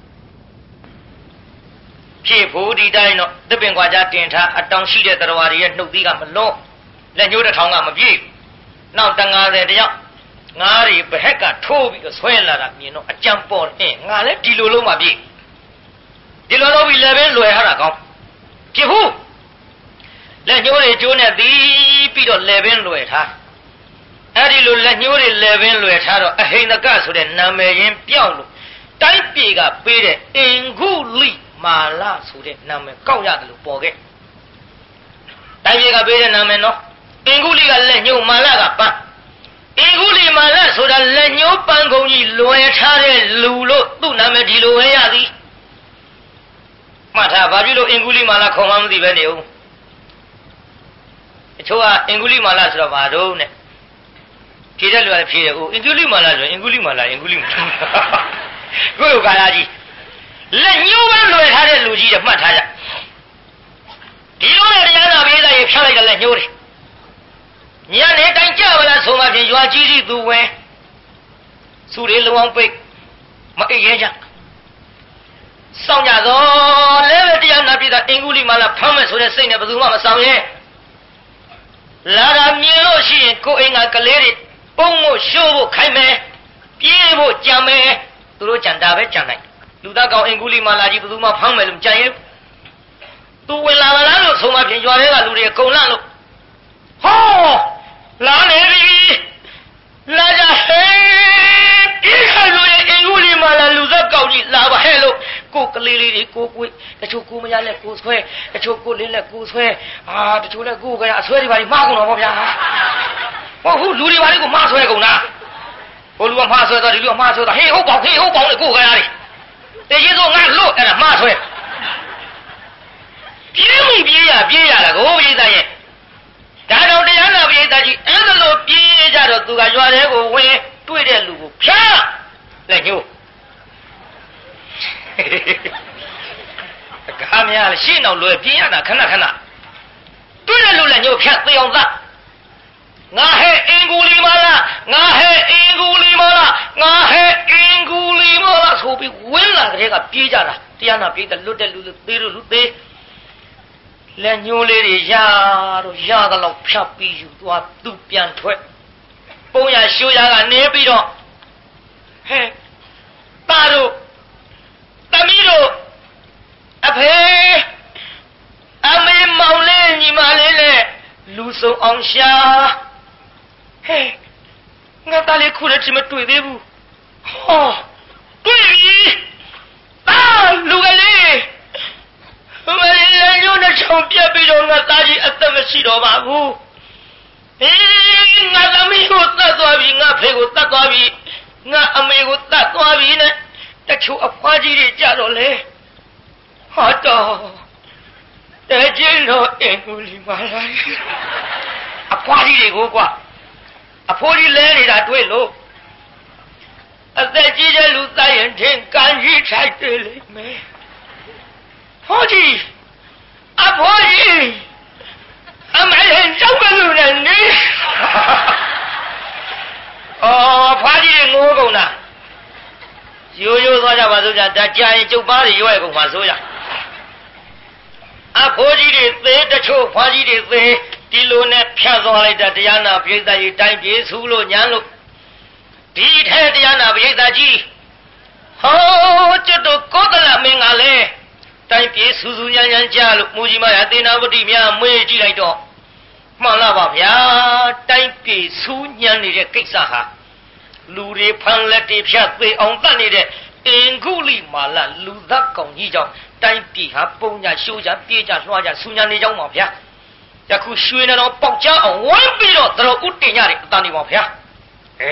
ဖြည့်ဖို့ဒီတိုင်းတော့သစ်ပင်ကွာကြတင်ထားအတောင်ရှိတဲ့တရားတွေရဲ့နှုတ်သီးကမလွတ်လက်ညှိုးတစ်ထောင်ကမပြည့်နောက်တန်ငါးဆယ်တယောက်ငါးတွေဘဟက်ကထိုးပြီးတော့ဆွဲလာတာမြင်တော့အကြံပေါ်နေငါလည်းဒီလိုလုံးမှပြည့်ဒီလိုလုံးပြီးလည်းပဲလွယ်ထားတာကောင်းပြည့်ဖို့လက်ညှိုးတွေကျိုးနဲ့သီးပြီးတော့လည်းပဲလွယ်ထားအဲ့ဒီလိုလလက်ညှိုးတွေလဲပင်လွယ်ထားတော့အဟိန္ဒကဆိုတဲ့နာမည်ရင်းပြောင်းလို့တိုင်းပြည်ကပေးတဲ့အင်္ဂုလိမာလဆိုတဲ့နာမည်ကောက်ရတယ်လို့ပေါ်ခဲ့တိုင်းပြည်ကပေးတဲ့နာမည်နော်အင်္ဂုလိကလက်ညှိုးမာလကပန်းအင်္ဂုလိမာလဆိုတာလက်ညှိုးပန်းကုန်ကြီးလွယ်ထားတဲ့လူလို့သူ့နာမည်ဒီလိုပဲရသည်မှတ်ထားဘာဖြစ်လို့အင်္ဂုလိမာလခေါ်မှမသိပဲနေဦးအချို့ကအင်္ဂုလိမာလဆိုတော့ဘာတော့နဲ့ဖြေတဲ့လူကလည်းဖြေတယ်ဦးအင်္ဂုလိမာလဆိုရင်အင်္ဂုလိမာလအင်္ဂုလိမာလကိုယ်ကာယကြီးလက်ညှိုးပဲလွယ်ထားတဲ့လူကြီးတွေမှတ်ထားကြဒီလိုနဲ့တရားနာပေးတဲ့ရေဖြတ်လိုက်တဲ့လက်ညှိုးတွေညနေတိုင်းကြပါလားဆိုမှဖြင့်ရွာကြီးကြီးသူဝင်စုတွေလုံအောင်ပိတ်မအိပ်ရဲကြစောင့်ကြတော့လဲတရားနာပေးတဲ့အင်္ဂုလိမာလဖမ်းမယ်ဆိုတဲ့စိတ်နဲ့ဘယ်သူမှမဆောင်ရဲလာတာမြင်လို့ရှိရင်ကိုယ်အိမ်ကကလေးတွေပုံဖို့ရှိုးဖို့ခိုင်းမယ်ပြေးဖို့ကြံမယ်သူတို့ကြံတာပဲကြံလိုက်လူသားကောင်အင်္ဂုလိမာလာကြီးဘယ်သူမှဖောင်းမယ်လို့ကြံရင်သူဝင်လာမလားလို့ဆိုမှဖြင့်ရွာထဲကလူတွေအကုန်လန့်လို့ဟောလာနေပြီလာကြဟဲ့ဒီခါလိုအင်္ဂုလိမာလာလူသားကောင်ကြီးလာပါဟဲ့လို့ကိုကလေးလေးတွေကိုကိုယ်တချို့ကိုမရလက်ကိုဆွဲတချို့ကိုလေးလက်ကိုဆွဲအာတချို့လည်းကိုကအဆွဲတွေပါမှားကုန်တော့ဗောဗျာဟုတ်ဟုတ်လူတွေပါလေကိုမှားဆွဲကုန်တာဟိုလူကမှားဆွဲတော့ဒီလူကမှားဆွဲတော့ဟေးဟုတ်ပေါင်းဟေးဟုတ်ပေါင်းလေကိုကရတယ်တည်ရဆိုငါလို့အဲ့ဒါမှားဆွဲပြေးမိပြေးရပြေးရတာကိုပြေးသားရဲ့ဒါတော့တရားနာပြေးသားကြီးအဲ့ဒါလို့ပြေးကြတော့သူကရွာထဲကိုဝင်တွေ့တဲ့လူကိုဖြားလက်ညှိုးအကားများရှင်းအောင်လွယ်ပြင်းရတာခဏခဏတွေ့တဲ့လူလည်းညှို့ဖြတ်သိအောင်သားငါဟဲ့အင်္ဂုလိမာလာငါဟဲ့အင်္ဂုလိမာလာငါဟဲ့အင်္ဂုလိမာလာဆိုပြီးဝင်းလာတဲ့ကပြေးကြတာတရားနာပြေးတဲ့လွတ်တဲ့လူလူသေးလူသေးလက်ညှိုးလေးတွေရတော့ရတော့ဖြတ်ပြီးယူသွားသူပြန်ထွက်ပုံရရှိုးရကနေပြီးတော့ဟဲ့ပါတို့တမီးတို့အဖေအမေမောင်လေးညီမလေးနဲ့လူစုံအောင်ရှာဟဲ့ငါတလေးခုလည်းဒီမတွေ့သေးဘူးဟောတွေ့ပြီအာလူကလေးမလေးလည်းညို့နဲ့ချောင်ပြက်ပြီးတော့ငါသားကြီးအသက်မရှိတော့ပါဘူးအေးငါသမီးကိုတတ်သွားပြီငါဖေကိုတတ်သွားပြီငါအမေကိုတတ်သွားပြီနဲ့တချို့အဖွားကြီးတွေကြတော့လေဟောတော့တဲ့ကျင်းတော့အင်္ဂုလိမာလာအဖွားကြီးတွေကိုကွာအဖိုးကြီးလဲနေတာတွေ့လို့အသက်ကြီးတဲ့လူသားရင်ထင်ကံကြီးထိုက်တယ်လေမယ်ဟောကြီးအဖိုးကြီးအမလေးကြောက်မလို့နဲ့နေအော်ဖွားကြီးငိုးကုန်တာရိုးရိုးသွားကြပါစို့ဗျာဒါကြာရင်ကျုပ်ပါးတွေရွဲ့ကုန်ပါစို့ရအဖိုးကြီးတွေသေးတချို့ဖွားကြီးတွေသေးဒီလိုနဲ့ဖြတ်သွားလိုက်တာတရားနာပိဋကကြီးတိုင်းပြေစုလို့ညာလို့ဒီထဲတရားနာပိဋကကြီးဟောကျွတ်တို့ကောသလမင်းကလည်းတိုင်းပြေစုစုညာညာကြလို့မူကြီးမရသေနာပတိများမေးကြည့်လိုက်တော့မှန်လားပါဗျာတိုင်းပြေစုညာနေတဲ့ကိစ္စဟာလူတွေဖန်လက်တွေဖြတ်သေးအောင်တတ်နေတဲ့အင်္ဂုလိမာလလူသားကောင်ကြီးကြောင့်တိုင်းပြည်ဟာပုံညာရှိုးကြပြေးကြလွှားကြဆူညာနေကြောင်းပါဗျာယခုရွှေနေတော့ပေါက်ချအောင်ဝိုင်းပြီးတော့တို့ဥတင်ကြတယ်အတန်နေပါဗျာအဲ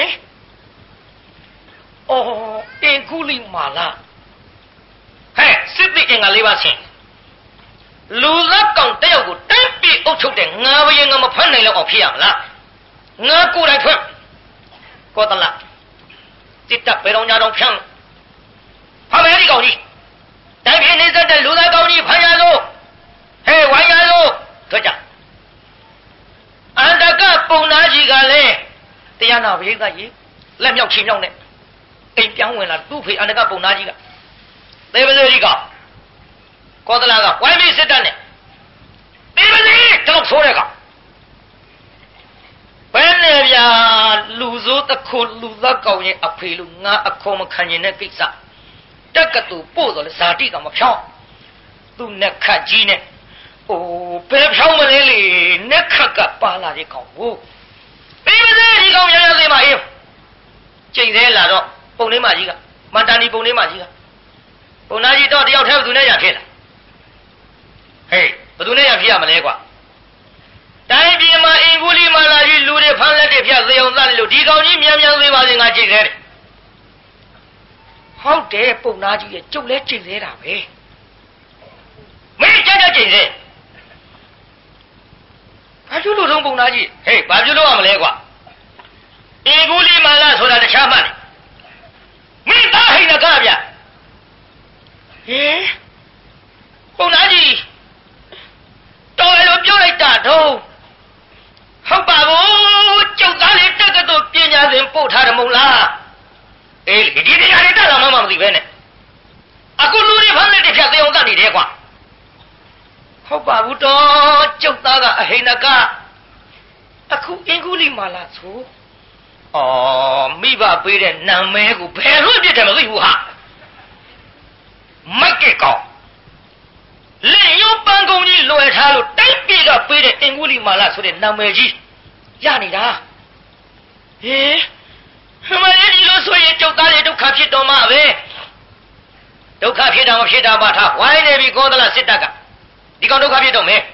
အော်အင်္ဂုလိမာလဟဲ့စစ်တိအင်္ဂါလေးပါဆင်လူသားကောင်တယောက်ကိုတိုင်းပြည်အုပ်ချုပ်တဲ့ငါဘရင်ကမဖမ်းနိုင်တော့အောင်ဖြစ်ရမလားငါကိုယ်တိုင်ထွက်ကောတလတိတပေတော်ညာတော်ဖြန့်ဖမ်းမယ်ဒီကောင်ကြီးတိုင်းပြည်နေသက်တဲ့လူသားကောင်ကြီးဖမ်းရလို့ဟဲ့ဝိုင်းရလို့ထွက်ကြအန္တကပုံနာကြီးကလည်းတရားနာပရိသတ်ကြီးလက်မြောက်ချီမြောက်နဲ့အိမ်ပြောင်းဝင်လာသူ့ဖေအန္တကပုံနာကြီးကသေပစေကြီးကကောသလကဝိုင်းပြီးစစ်တပ်နဲ့သေပစေတော့ဆိုတဲ့ကဘယ်နဲ့ဗျာလူစိုးတစ်ခုလူသားကောင်ရဲ့အဖေလူငါအခေါ်မခံရင်တဲ့ကိစ္စတက်ကတူပို့တော့လေဇာတိကမဖြောင်းသူ့နဲ့ခတ်ကြီးနဲ့အိုးဘယ်ဖြောင်းမလဲလေနဲ့ခတ်ကပါလာတဲ့ကောင်ကိုသေပစေဒီကောင်ရရပုံလေးမကြီးကမန္တန်ဒီပုံလေးမကြီးကပုံနာကြီးတော့တယောက်တည်းဘယ်သူနဲ့ရဖြစ်လားဟေးဘယ်သူနဲ့ရဖြစ်ရမလဲကွာတိုင်းပြည်မှာအင်ကူလီမာလာကြီးလူတွေဖမ်းလက်တွေဖြတ်သေအောင်သားလို့ဒီကောင်ကြီးမြန်မြန်သေးပါစေငါကြည့်ခဲ့တယ်ဟုတ်တယ်ပုံနာကြီးရဲ့ကျုပ်လဲကြည့်သေးတာပဲမင်းကြက်ကြက်ကြည့်သေးဘာလို့လို့တော့ပုံနာကြီးဟေးဘာပြုလို့ရမလဲကွာအင်ကူလီမာလာဆိုတာတခြားမှတယ်မင်းသားဟိနကဗျဟေးပုံနာကြီးတော်ရလို့ပြောလိုက်တာတော့ဟုတ်ပါဘူးကျုပ်သားလေးတက်ကတူပညာသင်ပို့ထားတယ်မဟုတ်လားအေးဒီတရားလေးတက်လာမှမသိပဲနဲ့အခုလူတွေဖမ်းနေတဲ့ဖြတ်သေးအောင်တတ်နေတယ်ကွာဟုတ်ပါဘူးတော့ကျုပ်သားကအဟိနကအခုအင်္ဂုလိမာလာဆိုအော်မိဘပေးတဲ့နာမည်ကိုဘယ်လိုပြစ်တယ်မသိဘူးဟာမိုက်ကဲကောင်လက်ရုပ်ပန်းကုန်းကြီးလွယ်ထားလို့တိုက်ပြေကပေးတဲ့အင်္ဂုလိမာလာဆိုတဲ့နာမည်ကြီးရနေတာဟေးမလေးဒီလိုဆိုရင်ကျုပ်သားတွေဒုက္ခဖြစ်တော်မှာပဲဒုက္ခဖြစ်တာမဖြစ်တာပါထားဝိုင်းနေပြီကောသလစစ်တပ်ကဒီကောင်ဒုက္ခဖြစ်တော့မယ်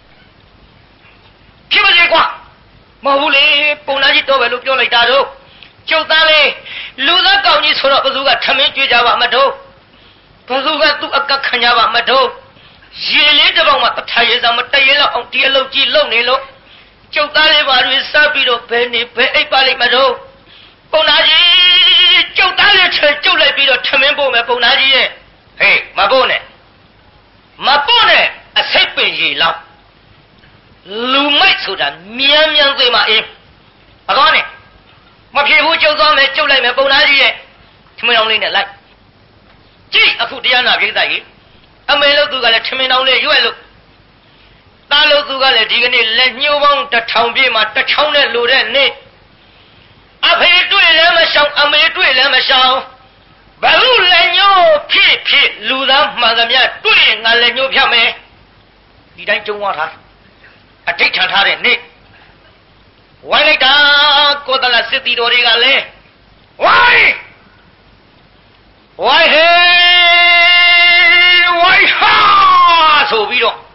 ဖြစ်ပါစေကွာမဟုတ်ဘူးလေပုံနာကြီးတော့ပဲလို့ပြောလိုက်တာတော့ကျုပ်သားလေးလူသားကောင်ကြီးဆိုတော့ဘသူကထမင်းကြွေးကြပါမတော့ဘသူကသူ့အကက်ခံကြပါမတော့ရေလေးတစ်ပေါက်မှတထိုင်ရစားမတရေလောက်အောင်ဒီအလုပ်ကြီးလုပ်နေလို့ကျုပ်သားလေးပါတွေစားပြီးတော့ဘယ်နေဘယ်အိပ်ပါလိမ့်မတော့ပုံနာကြီးကျုပ်သားလေးချေကျုပ်လိုက်ပြီးတော့ထမင်းပို့မယ်ပုံနာကြီးရဲ့ဟေးမပို့နဲ့မပို့နဲ့အစိတ်ပင်ကြီးလောက်လူမိုက်ဆိုတာမြန်မြန်သေးမအေးမကောင်းနဲ့မဖြစ်ဘူးကျုပ်သွားမယ်ကျုပ်လိုက်မယ်ပုံနာကြီးရဲ့ထမင်းအောင်လေးနဲ့လိုက်ကြည့်အခုတရားနာပြိဿကြီးအမေလို့သူကလည်းထမင်းအောင်လေးရွက်လို့တားလို့သူကလည်းဒီကနေ့လက်ညှိုးပေါင်းတစ်ထောင်ပြည့်မှာတစ်ချောင်းနဲ့လိုတဲ့နေ့အဖေတွေ့လည်းမရှောင်အမေတွေ့လည်းမရှောင်ဘလို့လက်ညှိုးဖြစ်ဖြစ်လူသားမှန်သမျှတွေ့ရင်ငါလက်ညှိုးဖြတ်မယ်ဒီတိုင်းကြုံသွားတာအဋိဋ္ဌာန်ထားတဲ့နေ့ဝိုင်းလိုက်တာကိုတလစစ်တီတော်တွေကလည်းဝိုင်းဝိုင်းဟေးဝိုင်းဟာဆိုပြီးတော့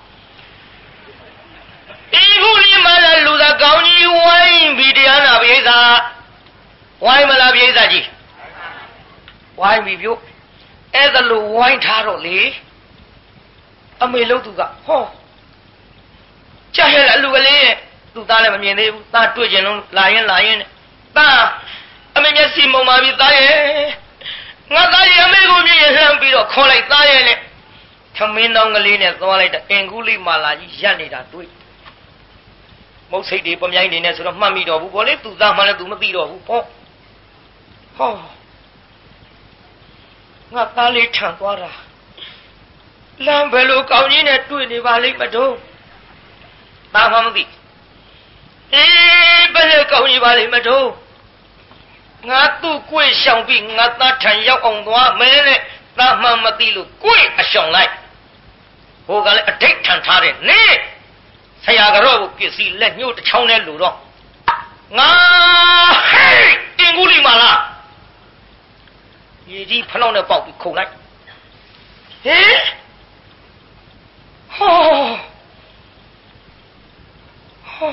ဒီခုလေးမှလည်းလူသားကောင်းကြီးဝိုင်းပြီးတရားနာပိဿာဝိုင်းမလားပိဿာကြီးဝိုင်းပြီးပြုအဲ့ဒါလိုဝိုင်းထားတော့လေအမေလို့သူကဟောကြက်ရအလူကလေးရဲ့သူသားလည်းမမြင်သေးဘူးသားတွေ့ကျင်လုံးလာရင်လာရင်သားအမေမျက်စိမုံပါပြီသားရဲ့ငါသားရဲ့အမေကိုမြင်ရလှမ်းပြီးတော့ခေါ်လိုက်သားရဲ့နဲ့ထမင်းတောင်းကလေးနဲ့သွားလိုက်တဲ့အင်္ဂုလိမာလာကြီးရက်နေတာတွေ့မုတ်စိတ်တွေပမြိုင်းနေနေဆိုတော့မှတ်မိတော့ဘူးဘောလေသူသားမှလည်းသူမသိတော့ဘူးဟောဟောငါသားလေးထံသွားတာလမ်းဘယ်လိုကောင်းကြီးနဲ့တွေ့နေပါလိမ့်မတော့သားမှမသိအေးဘယ်လိုကောင်းကြီးပါလိမ့်မတော့ငါသူ့ကိုယ်ရှောင်ပြီးငါသားထံရောက်အောင်သွားမယ်နဲ့သားမှမသိလို့ကိုယ်အရှောင်လိုက်ဟိုကလည်းအဋိဋ္ဌာန်ထားတဲ့နေဆရာကတော့ကိုပစ္စည်းလက်ညှိုးတစ်ချောင်းနဲ့လူတော့ငါဟေးအင်္ဂုလိမာလာရေကြီးဖလောက်နဲ့ပေါက်ပြီးခုန်လိုက်ဟေးဟောဟော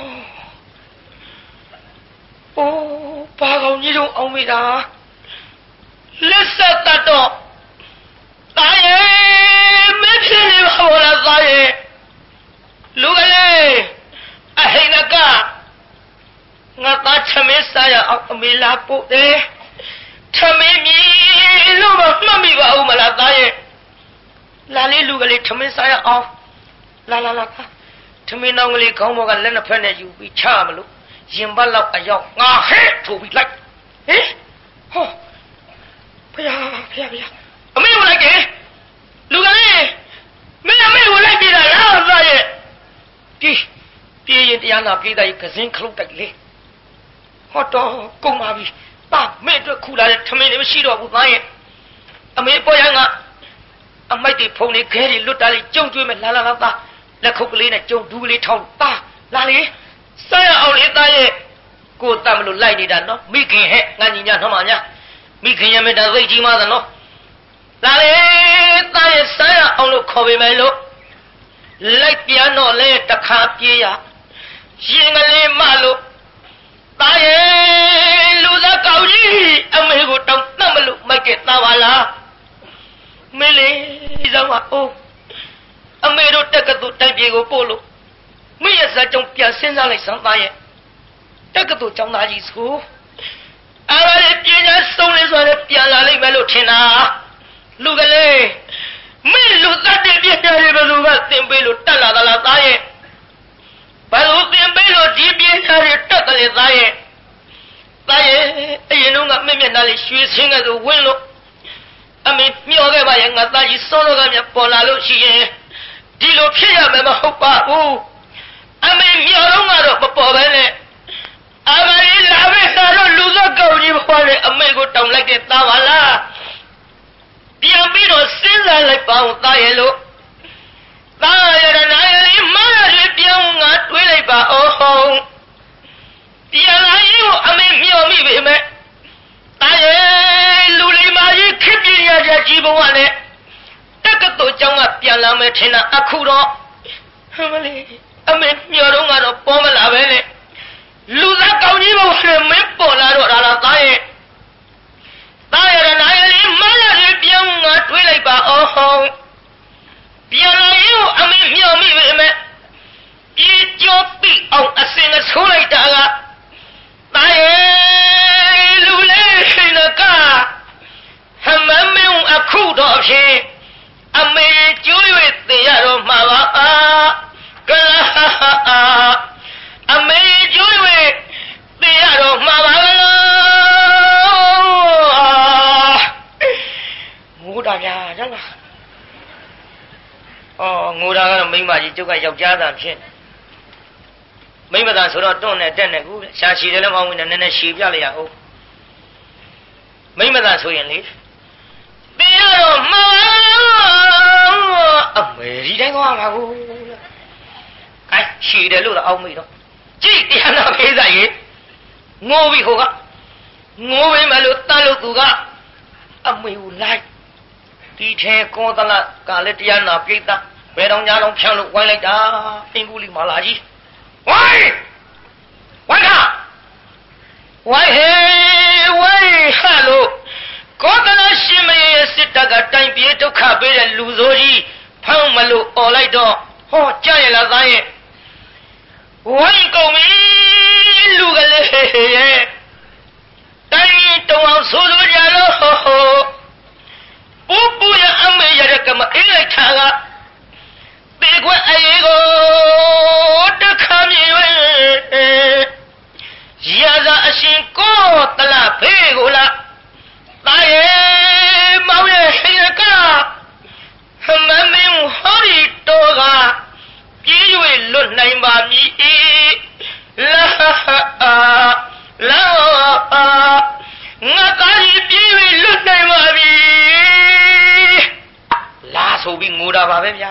အိုးဘာကောင်ကြီးတို့အောင်မိတာလက်ဆက်တတ်တော့တာရဲ့မဖြစ်နေပါဘောလားသားရဲ့လူကလေးအဟိနကငါသားချမင်းစားရအောင်အမေလာပို့တယ်ထမင်းမြည်လို့မမှတ်မိပါဦးမလားသားရဲ့လာလေးလူကလေးထမင်းစားရအောင်လာလာလာထမင်းနောင်ကလေးခေါင်းပေါ်ကလက်နှစ်ဖက်နဲ့ယူပြီးချမလို့ရင်ဘတ်လောက်အရောက်ငါဟဲ့ထိုးပြီးလိုက်ဟေးဟောဖယားဖယားဖယားအမေကိုလိုက်တယ်လူကလေးမင်းအမေကိုလိုက်ပြတာလားသားရဲ့ပြေးပြေးရင်တရားနာပြေးတဲ့ကစင်းခလုတ်တိုက်လေဟောတော့ကုန်ပါပြီတာမင်းတို့ခုလာတဲ့ထမင်းတွေမရှိတော့ဘူးသားရဲ့အမေပေါ်ရန်ကအမိုက်တွေဖုံနေခဲတွေလွတ်တာလေးကြုံကျွေးမယ်လာလာလာသားလက်ခုပ်ကလေးနဲ့ကြုံဒူးကလေးထောင်းတာလာလေဆက်ရအောင်လေသားရဲ့ကိုတတ်မလို့လိုက်နေတာနော်မိခင်ဟဲ့ငါညီညာနှမညာမိခင်ရမေတ္တာသိကြီးမှသနော်ဒါလေသားရဲ့ဆန်းရအောင်လို့ခေါ်ပေမယ်လို့လိုက်ပြန်တော့လဲတခါပြေးရရှင်ကလေးမလို့သားရဲ့လူသားကောင်းကြီးအမေကိုတောင်းတတ်မလို့မိုက်ကသားပါလားမင်းလေးဇောင်းပါအိုးအမေတို့တက်ကတူတိုင်ပြေကိုပို့လို့မိရဲ့ဇာကြောင့်ပြန်စဉ်းစားလိုက်စမ်းသားရဲ့တက်ကတူကျောင်းသားကြီးဆိုအဲ့ဒါလေပညာဆုံးလေးဆိုရင်ပြန်လာလိမ့်မယ်လို့ထင်တာလူကလေးမင်းလူသားတဲ့ပညာတွေဘယ်သူကသင်ပေးလို့တက်လာသလားသားရဲ့ဘယ်လိုသင်ပေးလို့ဒီပညာတွေတက်တယ်လေသားရဲ့သားရဲ့အရင်တော့ကမင်းမျက်နှာလေးရွှေစင်းကဆိုဝင်းလို့အမေမျောခဲ့ပါရဲ့ငါသားကြီးစောစောကမြပေါ်လာလို့ရှိရင်ဒီလိုဖြစ်ရမယ်မဟုတ်ပါဘူးအမေမျောတော့ကတော့မပေါ်ပဲနဲ့အမေလာပဲတော့လူသောကောင်းကြီးပေါ်လေအမေကိုတောင်းလိုက်တဲ့သားပါလားပြန်ပြီးတော့စဉ်းစားလိုက်ပါဦးသားရဲ့လို့သားရတနာလေးမရပြောင်းငါတွေးလိုက်ပါအောင်ပြန်လာရင်အမေမျောမိပေမဲ့သားရဲ့လူလေးမကြီးခစ်ပြရကြကြီးဘဝနဲ့တက်ကတူကျောင်းကပြန်လာမယ်ထင်တာအခုတော့ဟမလေးအမေမျောတော့ကတော့ပေါ်မလာပဲနဲ့လူသားကောင်းကြီးဘဝနဲ့မင်းပေါ်လာတော့လားသားရဲ့သားရနာရလေးမရပြောင်းငါတွေးလိုက်ပါအောင်ပြန်လာရင်အမေမျောမိပေမဲ့ဒီကြောပိအောင်အစင်ဆိုးလိုက်တာကသားရဲ့လူလေးနကဟမမင်းအခုတော့ဖြင့်အမေကျွေး၍သိရတော့မှာပါအာကလာအမေကျွေး၍သိရတော့မှာပါငိုတာဗျာဟုတ်လားအော်ငိုတာကတော့မိမကြီးကျုပ်ကယောက်ျားသားဖြစ်မိမသားဆိုတော့တွန့်နဲ့တက်နဲ့ကူရှာရှည်တယ်လည်းမဟုတ်ဘူးနဲ့နည်းနည်းရှည်ပြလိုက်ရအောင်မိမသားဆိုရင်လေသိရတော့မှာအမေဒီတိုင်းသွားမှာဘူးအဲရှည်တယ်လို့တော့အောက်မိတော့ကြည့်တရားနာဖေးစားရေငိုပြီဟိုကငိုပြီမလို့တတ်လို့သူကအမေကိုလိုက်ဒီထဲကောသလကလည်းတရားနာပြိတ္တဘယ်တော့ညာလုံးဖြန့်လို့ဝိုင်းလိုက်တာအင်္ဂုလိမာလာကြီးဝိုင်းဝိုင်းခါဝိုင်းဟေဝိုင်းဟာလို့ကောသလရှင်မရဲ့စစ်တပ်ကတိုင်ပြေဒုက္ခပေးတဲ့လူဆိုးကြီးဖမ်းမလို့អော်လိုက်တော့ဟောကြားရလားသားရဲ့ဝိုင်းကုန်ပြီလူကလေးရဲ့တိုင်တုံအောင်ဆိုးဆိုးကြလို့ပူပူရအမေရကမအေးလိုက်တာကတေခွက်အေးကိုတခါမြင်ရရာအရှင်ကိုတလဖေးကိုလားတာရဲ့မောင်ရဲ့ဟရကဟမမင်းဟောဒီတော်ကပြေး၍လွတ်နိုင်ပါမည်လာလာငါသားကြီးပြေး၍လွတ်နိုင်ပါပြီလာဆိုပြီးငိုတာပါပဲဗျာ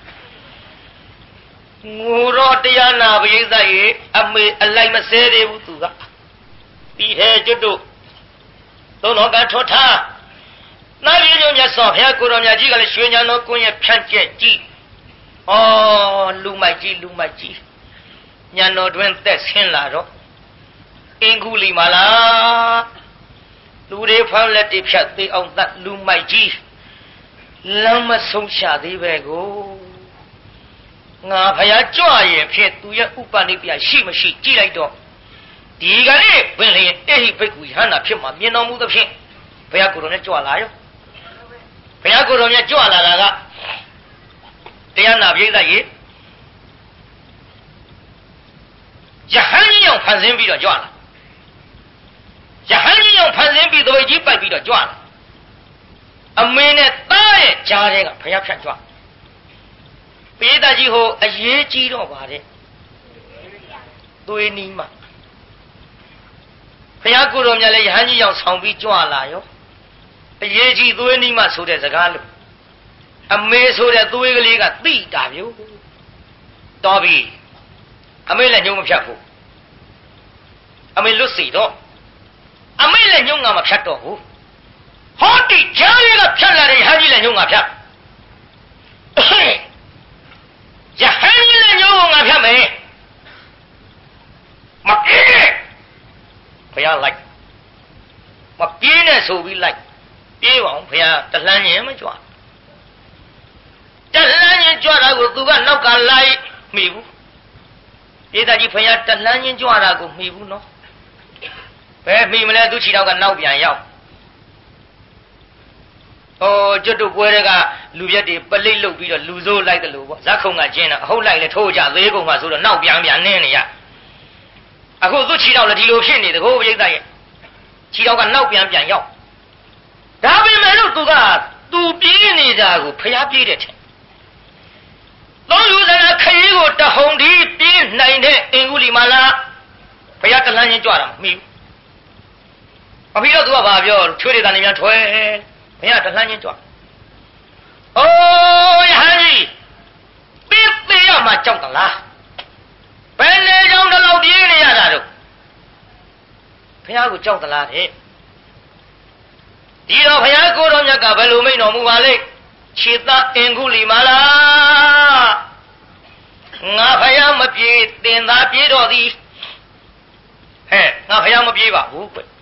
ငိုတော့တရားနာပရိသတ်ရဲ့အမေအလိုက်မစဲသေးဘူးသူကဒီဟဲကျွတ်တို့သုံးတော်ကထောထားနာရီညမြတ်စွာဘုရားကိုတော်မြတ်ကြီးကလည်းရွှေညာတော်ကိုရဲ့ဖြန့်ကျက်ကြည့်ဩလူမိုက်ကြီးလူမိုက်ကြီးညာတော်တွင်သက်ဆင်းလာတော့အင်္ဂုလိမာလာလူတွေဖမ်းလက်တွေဖြတ်သေးအောင်သတ်လူမိုက်ကြီးလမ်းမဆုံးရှာသေးပဲကိုငါဖယားကြွရင်ဖြစ်သူရဲ့ဥပနိပြရှိမရှိကြည့်လိုက်တော့ဒီကနေ့ဘယ်လျင်အဲ့ဒီဘိက္ခုယဟန္တာဖြစ်မှာမြင်တော်မူသဖြင့်ဘုရားကိုယ်တော်နဲ့ကြွလာရောဘုရားကိုယ်တော်နဲ့ကြွလာတာကတရားနာပြိဿရေယဟန်ကြီးအောင်ဖန်ဆင်းပြီးတော့ကြွလာယဟန်ကြီးအောင်ဖန်ဆင်းပြီးသဘိတ်ကြီးပိုက်ပြီးတော့ကြွလာအမေနဲ့သားရဲ့ကြားထဲကဘုရားဖြတ်ကြွပိဋကကြီးဟိုအရေးကြီးတော့ပါတယ်သွေးနီးမှဘုရားကိုယ်တော်မြတ်လည်းယဟန်ကြီးအောင်ဆောင်ပြီးကြွလာရောအရေးကြီးသွေးနီးမှဆိုတဲ့စကားလို့အမေဆိုတဲ့သွေးကလေးကတိတာမျိုးတော်ပြီအမေလည်းညှို့မဖြတ်ဘူးအမေလွတ်စီတော့အမေလည်းညှို့ငါမဖြတ်တော့ဘူးဟောဒီကြားရကဖြတ်လာတဲ့ဟန်ကြီးလည်းညုံငါဖြတ်ရဟန်းကြီးလည်းညုံငါဖြတ်မယ်မပြေးဘုရားလိုက်မပြေးနဲ့ဆိုပြီးလိုက်ပြေးပါအောင်ဘုရားတလှမ်းရင်မကြွတလှမ်းရင်ကြွတာကိုသူကနောက်ကလိုက်မိဘူးဧသားကြီးဘုရားတလှမ်းရင်ကြွတာကိုမိဘူးနော်ဘယ်မိမလဲသူခြေတော့ကနောက်ပြန်ရောက်ဟောကျွတ်တို့ပွဲတွေကလူရက်တွေပလိတ်လုတ်ပြီးတော့လူစိုးလိုက်တယ်လို့ပေါ့ဇက်ခုံကကျင်းတာအဟုတ်လိုက်လေထိုးကြသေးကုန်မှာဆိုတော့နောက်ပြန်ပြန်နင်းနေရအခုသူခြေတော့လည်းဒီလိုဖြစ်နေတကောပြိဿရဲ့ခြေတော့ကနောက်ပြန်ပြန်ရောက်ဒါပေမဲ့လို့သူကသူပြေးနေတာကိုဖျားပြေးတယ်တဲ့သုံးယူစရာခရီးကိုတဟုန်ဒီပြေးနိုင်တဲ့အင်္ဂုလိမာလာဖျားတလန်းချင်းကြွတာမမိဘူးအဖေတော့သူကဘာပြောချွေးရည်တန်နေများထွဲဘုရားတလှမ်းချင်းကြွအိုးယဟန်ကြီးပြစ်သေးရမှာကြောက်သလားဘယ်နေကြောင့်တလောက်ပြေးနေရတာတော့ဘုရားကိုကြောက်သလားတဲ့ဒီတော့ဘုရားကိုတော်မြတ်ကဘယ်လိုမိန့်တော်မူပါလဲခြေသားအင်္ဂုလိမာလာငါဘုရားမပြေးတင်သာပြေးတော်သည်ဟဲ့ငါဘုရားမပြေးပါဘူးကွ